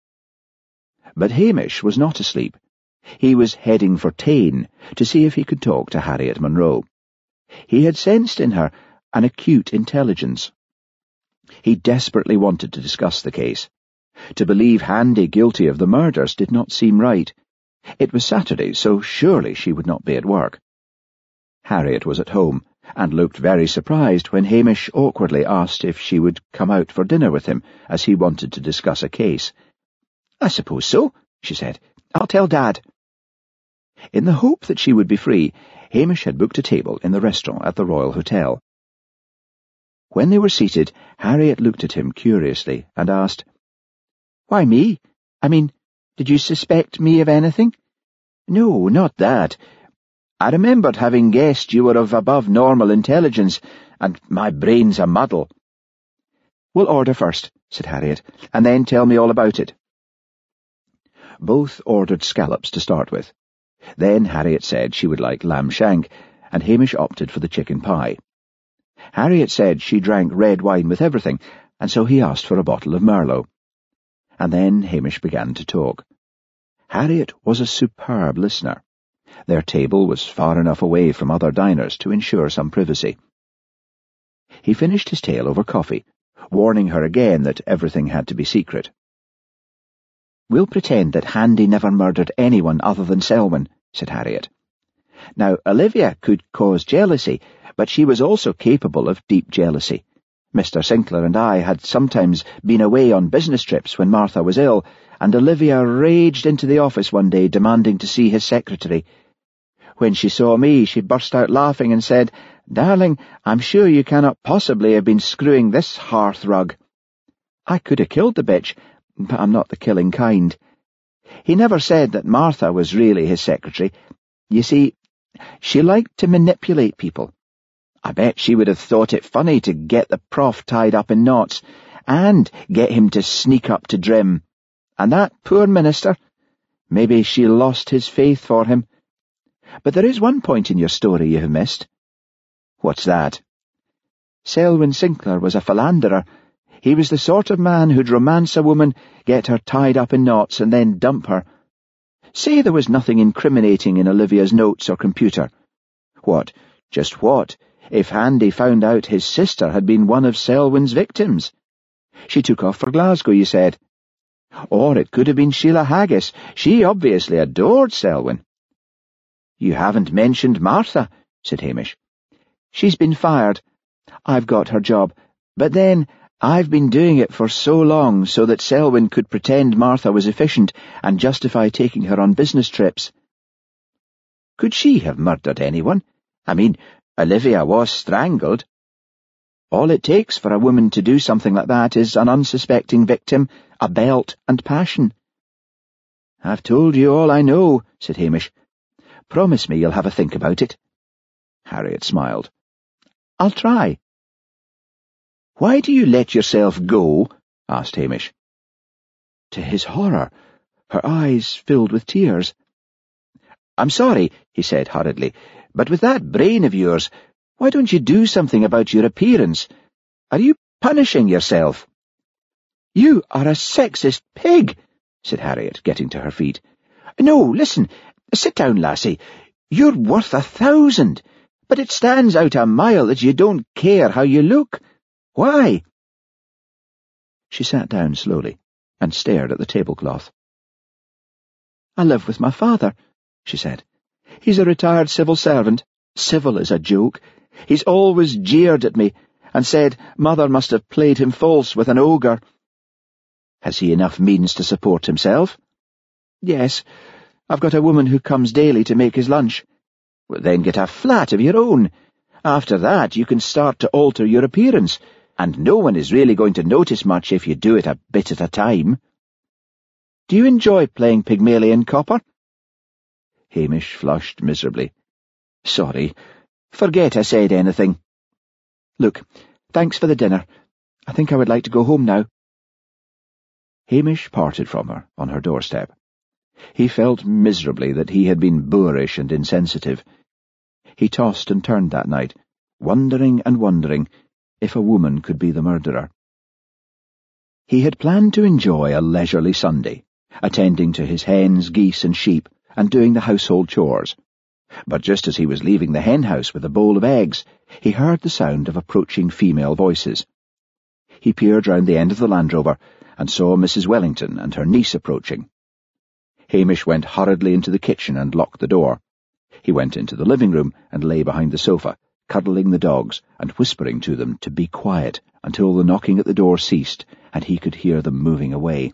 But Hamish was not asleep. He was heading for Tain to see if he could talk to Harriet Munro. He had sensed in her an acute intelligence. He desperately wanted to discuss the case. To believe Handy guilty of the murders did not seem right. It was Saturday, so surely she would not be at work. Harriet was at home, and looked very surprised when Hamish awkwardly asked if she would come out for dinner with him, as he wanted to discuss a case. "I suppose so," she said. "I'll tell Dad." In the hope that she would be free, Hamish had booked a table in the restaurant at the Royal Hotel. When they were seated, Harriet looked at him curiously and asked, "Why me? I mean, did you suspect me of anything?" "No, not that. I remembered having guessed you were of above-normal intelligence, and my brain's a muddle." "We'll order first," said Harriet, "and then tell me all about it." Both ordered scallops to start with. Then Harriet said she would like lamb shank, and Hamish opted for the chicken pie. Harriet said she drank red wine with everything, and so he asked for a bottle of Merlot. And then Hamish began to talk. Harriet was a superb listener. Their table was far enough away from other diners to ensure some privacy. He finished his tale over coffee, warning her again that everything had to be secret. "We'll pretend that Handy never murdered anyone other than Selwyn," said Harriet. "Now, Olivia could cause jealousy, but she was also capable of deep jealousy. Mr. Sinclair and I had sometimes been away on business trips when Martha was ill, and Olivia raged into the office one day demanding to see his secretary. When she saw me, she burst out laughing and said, 'Darling, I'm sure you cannot possibly have been screwing this hearth rug.' I could have killed the bitch, but I'm not the killing kind. He never said that Martha was really his secretary. You see, she liked to manipulate people. I bet she would have thought it funny to get the prof tied up in knots, and get him to sneak up to Drim. And that poor minister, maybe she lost his faith for him. But there is one point in your story you have missed. What's that? Selwyn Sinclair was a philanderer. He was the sort of man who'd romance a woman, get her tied up in knots, and then dump her. Say there was nothing incriminating in Olivia's notes or computer. What, just what, if Handy found out his sister had been one of Selwyn's victims? She took off for Glasgow, you said. Or it could have been Sheila Haggis. She obviously adored Selwyn. You haven't mentioned Martha, said Hamish. She's been fired. I've got her job. But then, I've been doing it for so long so that Selwyn could pretend Martha was efficient and justify taking her on business trips. Could she have murdered anyone? I mean, Olivia was strangled. All it takes for a woman to do something like that is an unsuspecting victim, a belt, and passion. I've told you all I know, said Hamish. Promise me you'll have a think about it. Harriet smiled. I'll try. Why do you let yourself go? Asked Hamish. To his horror, her eyes filled with tears. I'm sorry, he said hurriedly, but with that brain of yours, why don't you do something about your appearance? Are you punishing yourself? You are a sexist pig, said Harriet, getting to her feet. No, listen, sit down, lassie. You're worth 1,000, but it stands out a mile that you don't care how you look. Why? She sat down slowly and stared at the tablecloth. I live with my father, she said. He's a retired civil servant. Civil is a joke. He's always jeered at me and said Mother must have played him false with an ogre. Has he enough means to support himself? Yes. I've got a woman who comes daily to make his lunch. Well, then get a flat of your own. After that you can start to alter your appearance, and no one is really going to notice much if you do it a bit at a time. Do you enjoy playing Pygmalion Copper? Hamish flushed miserably. Sorry. Forget I said anything. Look, thanks for the dinner. I think I would like to go home now. Hamish parted from her on her doorstep. He felt miserably that he had been boorish and insensitive. He tossed and turned that night, wondering and wondering if a woman could be the murderer. He had planned to enjoy a leisurely Sunday, attending to his hens, geese, and sheep, and doing the household chores. But just as he was leaving the hen-house with a bowl of eggs, he heard the sound of approaching female voices. He peered round the end of the Land Rover and saw Mrs. Wellington and her niece approaching. Hamish went hurriedly into the kitchen and locked the door. He went into the living room and lay behind the sofa, cuddling the dogs and whispering to them to be quiet until the knocking at the door ceased and he could hear them moving away.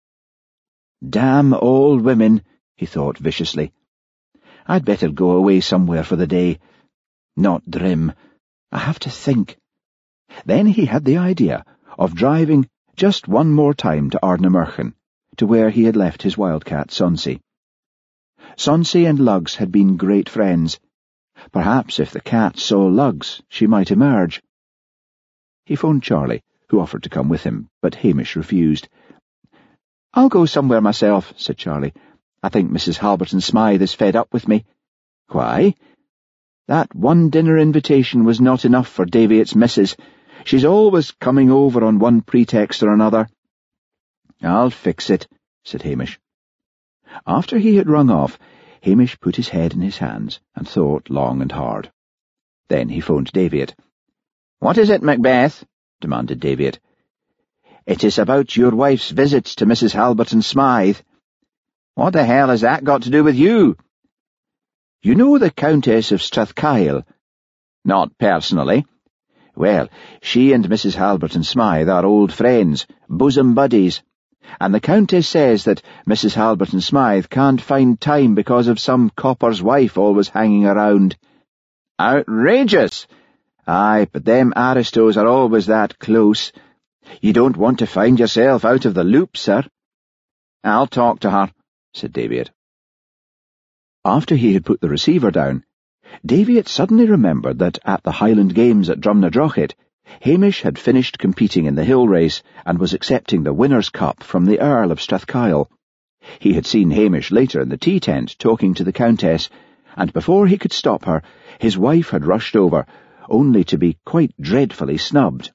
Damn all women, he thought viciously. I'd better go away somewhere for the day. Not Drim. I have to think. Then he had the idea of driving just one more time to Ardnamurchan, to where he had left his wildcat Sonsie. Sonsie and Lugs had been great friends. Perhaps if the cat saw Lugs, she might emerge. He phoned Charlie, who offered to come with him, but Hamish refused. I'll go somewhere myself, said Charlie. I think Mrs. Halberton Smythe is fed up with me. Why? That one dinner invitation was not enough for Daviot's missus. She's always coming over on one pretext or another. I'll fix it, said Hamish. After he had rung off, Hamish put his head in his hands and thought long and hard. Then he phoned Daviot. What is it, Macbeth? Demanded Daviot. It is about your wife's visits to Mrs. Halberton Smythe. What the hell has that got to do with you? You know the Countess of Strathkyle? Not personally. Well, she and Mrs. Halberton Smythe are old friends, bosom buddies, and the Countess says that Mrs. Halberton Smythe can't find time because of some copper's wife always hanging around. Outrageous! Aye, but them aristos are always that close. You don't want to find yourself out of the loop, sir. I'll talk to her, said Daviot. After he had put the receiver down, Davy had suddenly remembered that at the Highland Games at Drumnadrochit, Hamish had finished competing in the hill race and was accepting the winner's cup from the Earl of Strathkyle. He had seen Hamish later in the tea tent talking to the Countess, and before he could stop her, his wife had rushed over, only to be quite dreadfully snubbed.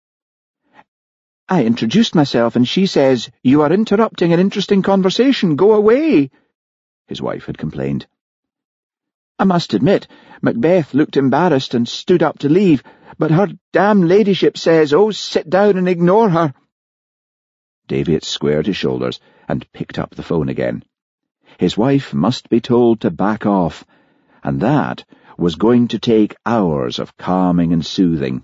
"I introduced myself, and she says, 'You are interrupting an interesting conversation. Go away,' his wife had complained. I must admit, Macbeth looked embarrassed and stood up to leave, but her damn ladyship says, 'Oh, sit down and ignore her.'" Davy squared his shoulders and picked up the phone again. His wife must be told to back off, and that was going to take hours of calming and soothing.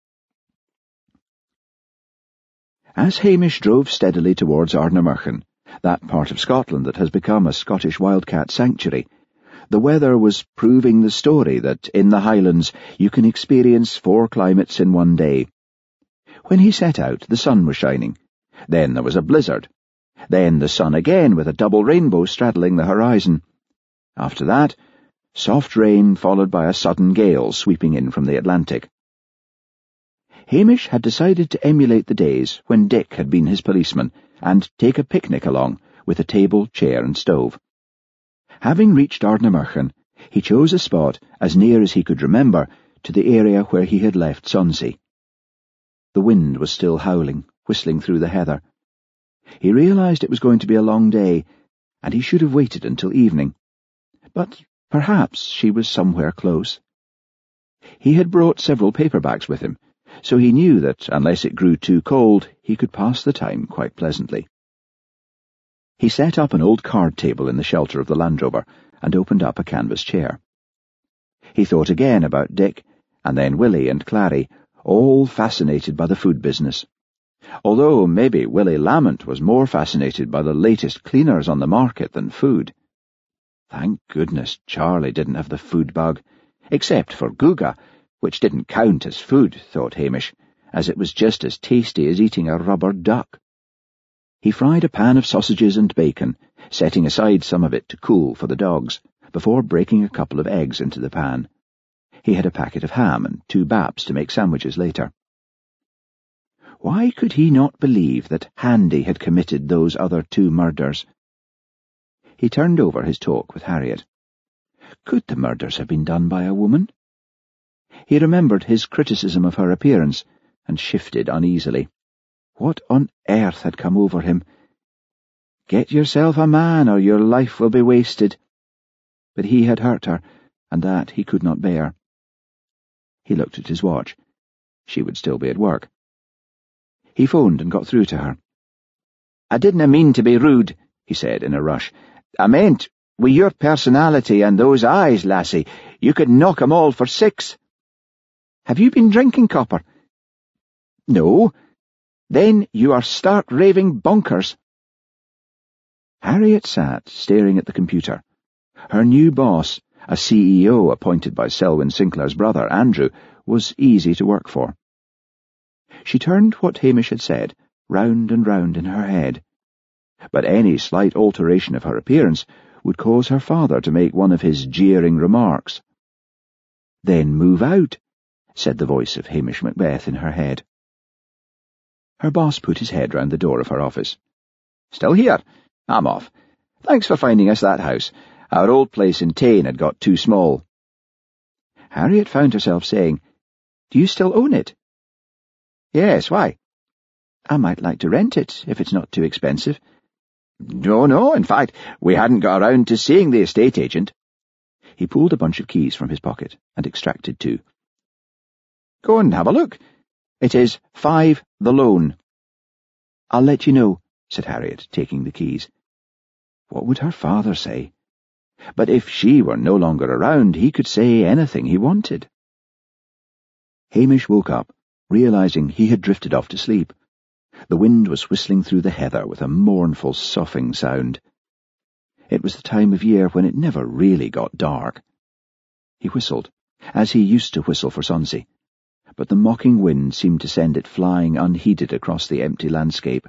As Hamish drove steadily towards Ardnamurchan, that part of Scotland that has become a Scottish wildcat sanctuary, the weather was proving the story that in the Highlands you can experience 4 climates in one day. When he set out, the sun was shining. Then there was a blizzard. Then the sun again with a double rainbow straddling the horizon. After that, soft rain followed by a sudden gale sweeping in from the Atlantic. Hamish had decided to emulate the days when Dick had been his policeman and take a picnic along with a table, chair and stove. Having reached Ardnamurchan, he chose a spot as near as he could remember to the area where he had left Sonsey. The wind was still howling, whistling through the heather. He realized it was going to be a long day, and he should have waited until evening. But perhaps she was somewhere close. He had brought several paperbacks with him, so he knew that unless it grew too cold, he could pass the time quite pleasantly. He set up an old card table in the shelter of the Land Rover and opened up a canvas chair. He thought again about Dick, and then Willie and Clary, all fascinated by the food business. Although maybe Willie Lamont was more fascinated by the latest cleaners on the market than food. Thank goodness Charlie didn't have the food bug, except for Guga, which didn't count as food, thought Hamish, as it was just as tasty as eating a rubber duck. He fried a pan of sausages and bacon, setting aside some of it to cool for the dogs, before breaking a couple of eggs into the pan. He had a packet of ham and 2 baps to make sandwiches later. Why could he not believe that Handy had committed those other 2 murders? He turned over his talk with Harriet. Could the murders have been done by a woman? He remembered his criticism of her appearance, and shifted uneasily. What on earth had come over him? Get yourself a man, or your life will be wasted. But he had hurt her, and that he could not bear. He looked at his watch. She would still be at work. He phoned and got through to her. "I didn't mean to be rude," he said in a rush. "I meant, with your personality and those eyes, lassie, you could knock 'em all for 6. Have you been drinking, copper?" "No." "Then you are stark raving bonkers." Harriet sat, staring at the computer. Her new boss, a CEO appointed by Selwyn Sinclair's brother, Andrew, was easy to work for. She turned what Hamish had said round and round in her head. But any slight alteration of her appearance would cause her father to make one of his jeering remarks. "Then move out," said the voice of Hamish Macbeth in her head. Her boss put his head round the door of her office. "Still here? I'm off. Thanks for finding us that house. Our old place in Tain had got too small." Harriet found herself saying, "Do you still own it?" "Yes, why?" "I might like to rent it, if it's not too expensive." No, in fact, we hadn't got around to seeing the estate agent." He pulled a bunch of keys from his pocket and extracted 2. "Go and have a look. It is 5 The Loan." "I'll let you know," said Harriet, taking the keys. What would her father say? But if she were no longer around, he could say anything he wanted. Hamish woke up, realizing he had drifted off to sleep. The wind was whistling through the heather with a mournful, soughing sound. It was the time of year when it never really got dark. He whistled, as he used to whistle for Sonsey, but the mocking wind seemed to send it flying unheeded across the empty landscape.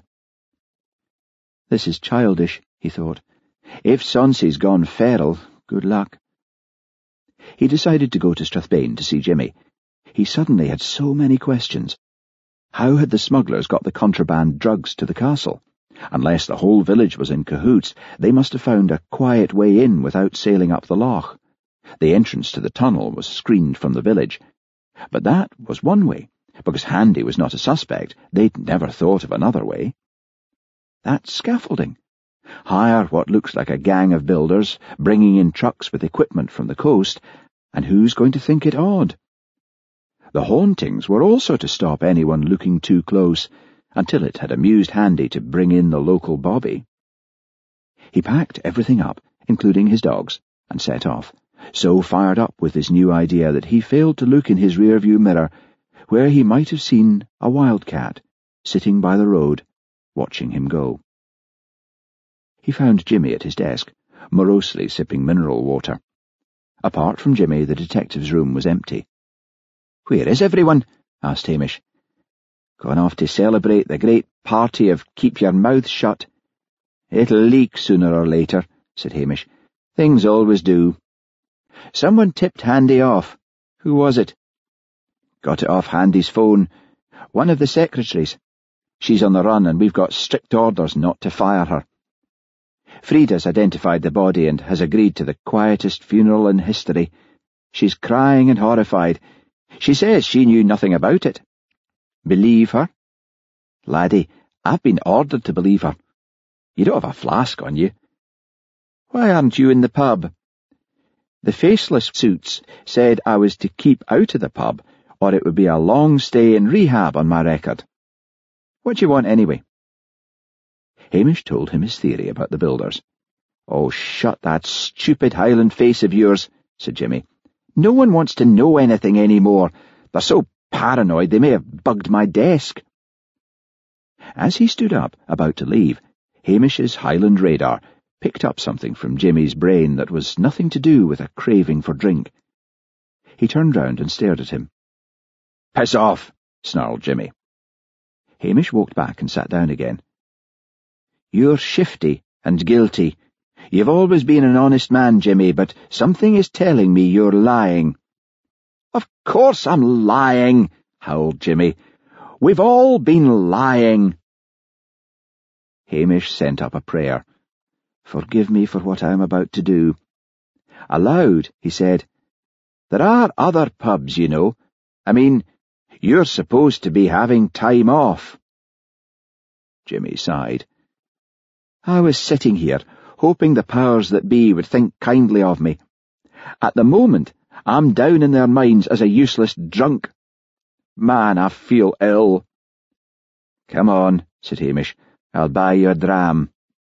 "This is childish," he thought. "If Sonsey's gone feral, good luck." He decided to go to Strathbane to see Jimmy. He suddenly had so many questions. How had the smugglers got the contraband drugs to the castle? Unless the whole village was in cahoots, they must have found a quiet way in without sailing up the loch. The entrance to the tunnel was screened from the village. But that was one way. Because Handy was not a suspect, they'd never thought of another way. That scaffolding. Hire what looks like a gang of builders, bringing in trucks with equipment from the coast, and who's going to think it odd? The hauntings were also to stop anyone looking too close, until it had amused Handy to bring in the local bobby. He packed everything up, including his dogs, and set off, so fired up with his new idea that he failed to look in his rearview mirror, where he might have seen a wildcat sitting by the road, watching him go. He found Jimmy at his desk, morosely sipping mineral water. Apart from Jimmy, the detective's room was empty. "Where is everyone?" asked Hamish. "Gone off to celebrate the great party of Keep Your Mouth Shut." "It'll leak sooner or later," said Hamish. "Things always do." "Someone tipped Handy off. Who was it?" "Got it off Handy's phone. One of the secretaries. She's on the run, and we've got strict orders not to fire her. Frida's identified the body and has agreed to the quietest funeral in history. She's crying and horrified. She says she knew nothing about it." "Believe her?" "Laddie, I've been ordered to believe her. You don't have a flask on you." "Why aren't you in the pub?" "The faceless suits said I was to keep out of the pub, or it would be a long stay in rehab on my record. What do you want anyway?" Hamish told him his theory about the builders. "Oh, shut that stupid Highland face of yours," said Jimmy. "No one wants to know anything anymore. They're so paranoid they may have bugged my desk." As he stood up, about to leave, Hamish's Highland radar picked up something from Jimmy's brain that was nothing to do with a craving for drink. He turned round and stared at him. "Piss off!" snarled Jimmy. Hamish walked back and sat down again. "You're shifty and guilty. You've always been an honest man, Jimmy, but something is telling me you're lying." "Of course I'm lying," howled Jimmy. "We've all been lying." Hamish sent up a prayer. "Forgive me for what I'm about to do." Aloud, he said, "There are other pubs, you know. I mean, you're supposed to be having time off." Jimmy sighed. "I was sitting here, hoping the powers that be would think kindly of me. At the moment, I'm down in their minds as a useless drunk. Man, I feel ill." "Come on," said Hamish. "I'll buy you a dram."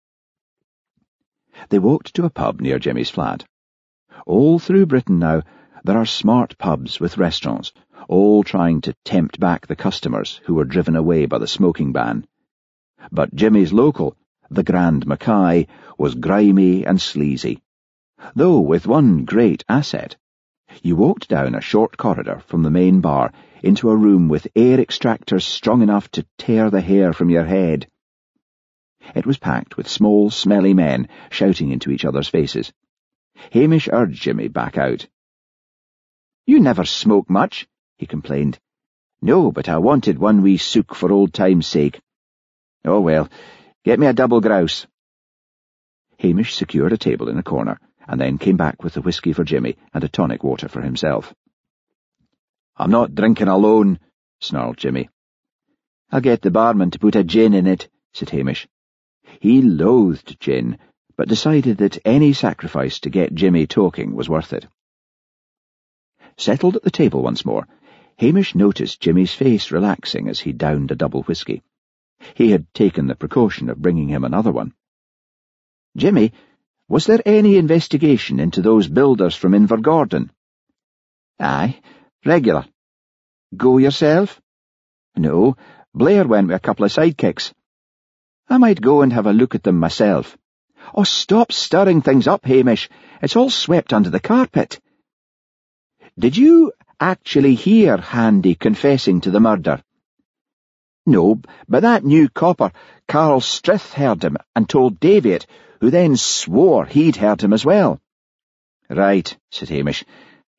They walked to a pub near Jimmy's flat. All through Britain now, there are smart pubs with restaurants, all trying to tempt back the customers who were driven away by the smoking ban. But Jimmy's local, the Grand Mackay, was grimy and sleazy, though with one great asset. You walked down a short corridor from the main bar into a room with air extractors strong enough to tear the hair from your head. It was packed with small, smelly men shouting into each other's faces. Hamish urged Jimmy back out. "You never smoke much," he complained. "No, but I wanted one wee sook for old time's sake." "Oh well, get me a double grouse." Hamish secured a table in a corner, and then came back with a whisky for Jimmy and a tonic water for himself. "I'm not drinking alone," snarled Jimmy. "I'll get the barman to put a gin in it," said Hamish. He loathed gin, but decided that any sacrifice to get Jimmy talking was worth it. Settled at the table once more, Hamish noticed Jimmy's face relaxing as he downed a double whisky. He had taken the precaution of bringing him another one. "Jimmy, was there any investigation into those builders from Invergordon?" "Aye, regular." "Go yourself?" "No, Blair went with a couple of sidekicks." "I might go and have a look at them myself." "Oh, stop stirring things up, Hamish. It's all swept under the carpet." "Did you actually hear Handy confessing to the murder?" "No, but that new copper, Carl Strith, heard him and told Davitt, who then swore he'd heard him as well." "Right," said Hamish.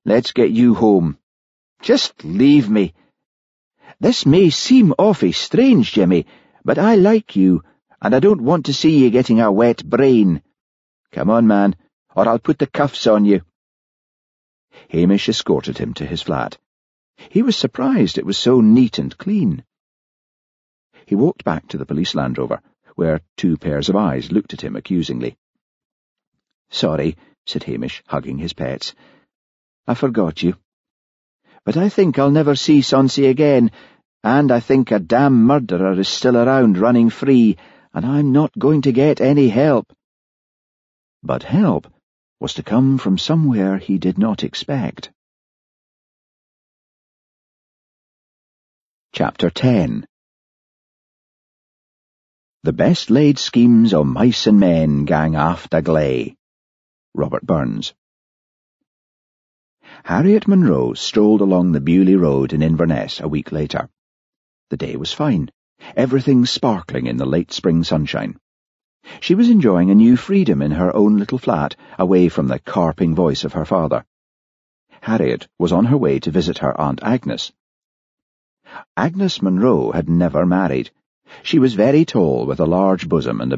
Let's get you home. Just leave me. This may seem awfully strange, Jimmy, but I like you, and I don't want to see you getting a wet brain. Come on, man, or I'll put the cuffs on you. Hamish escorted him to his flat. He was surprised it was so neat and clean. He walked back to the police Land Rover, where 2 pairs of eyes looked at him accusingly. "Sorry," said Hamish, hugging his pets. "I forgot you. But I think I'll never see Sonsy again, and I think a damn murderer is still around running free, and I'm not going to get any help." But help was to come from somewhere he did not expect. Chapter 10. The best laid schemes o' mice and men gang aft a gley. Robert Burns. Harriet Munro strolled along the Bewley Road in Inverness a week later. The day was fine, everything sparkling in the late spring sunshine. She was enjoying a new freedom in her own little flat, away from the carping voice of her father. Harriet was on her way to visit her Aunt Agnes. Agnes Munro had never married. She was very tall, with a large bosom and a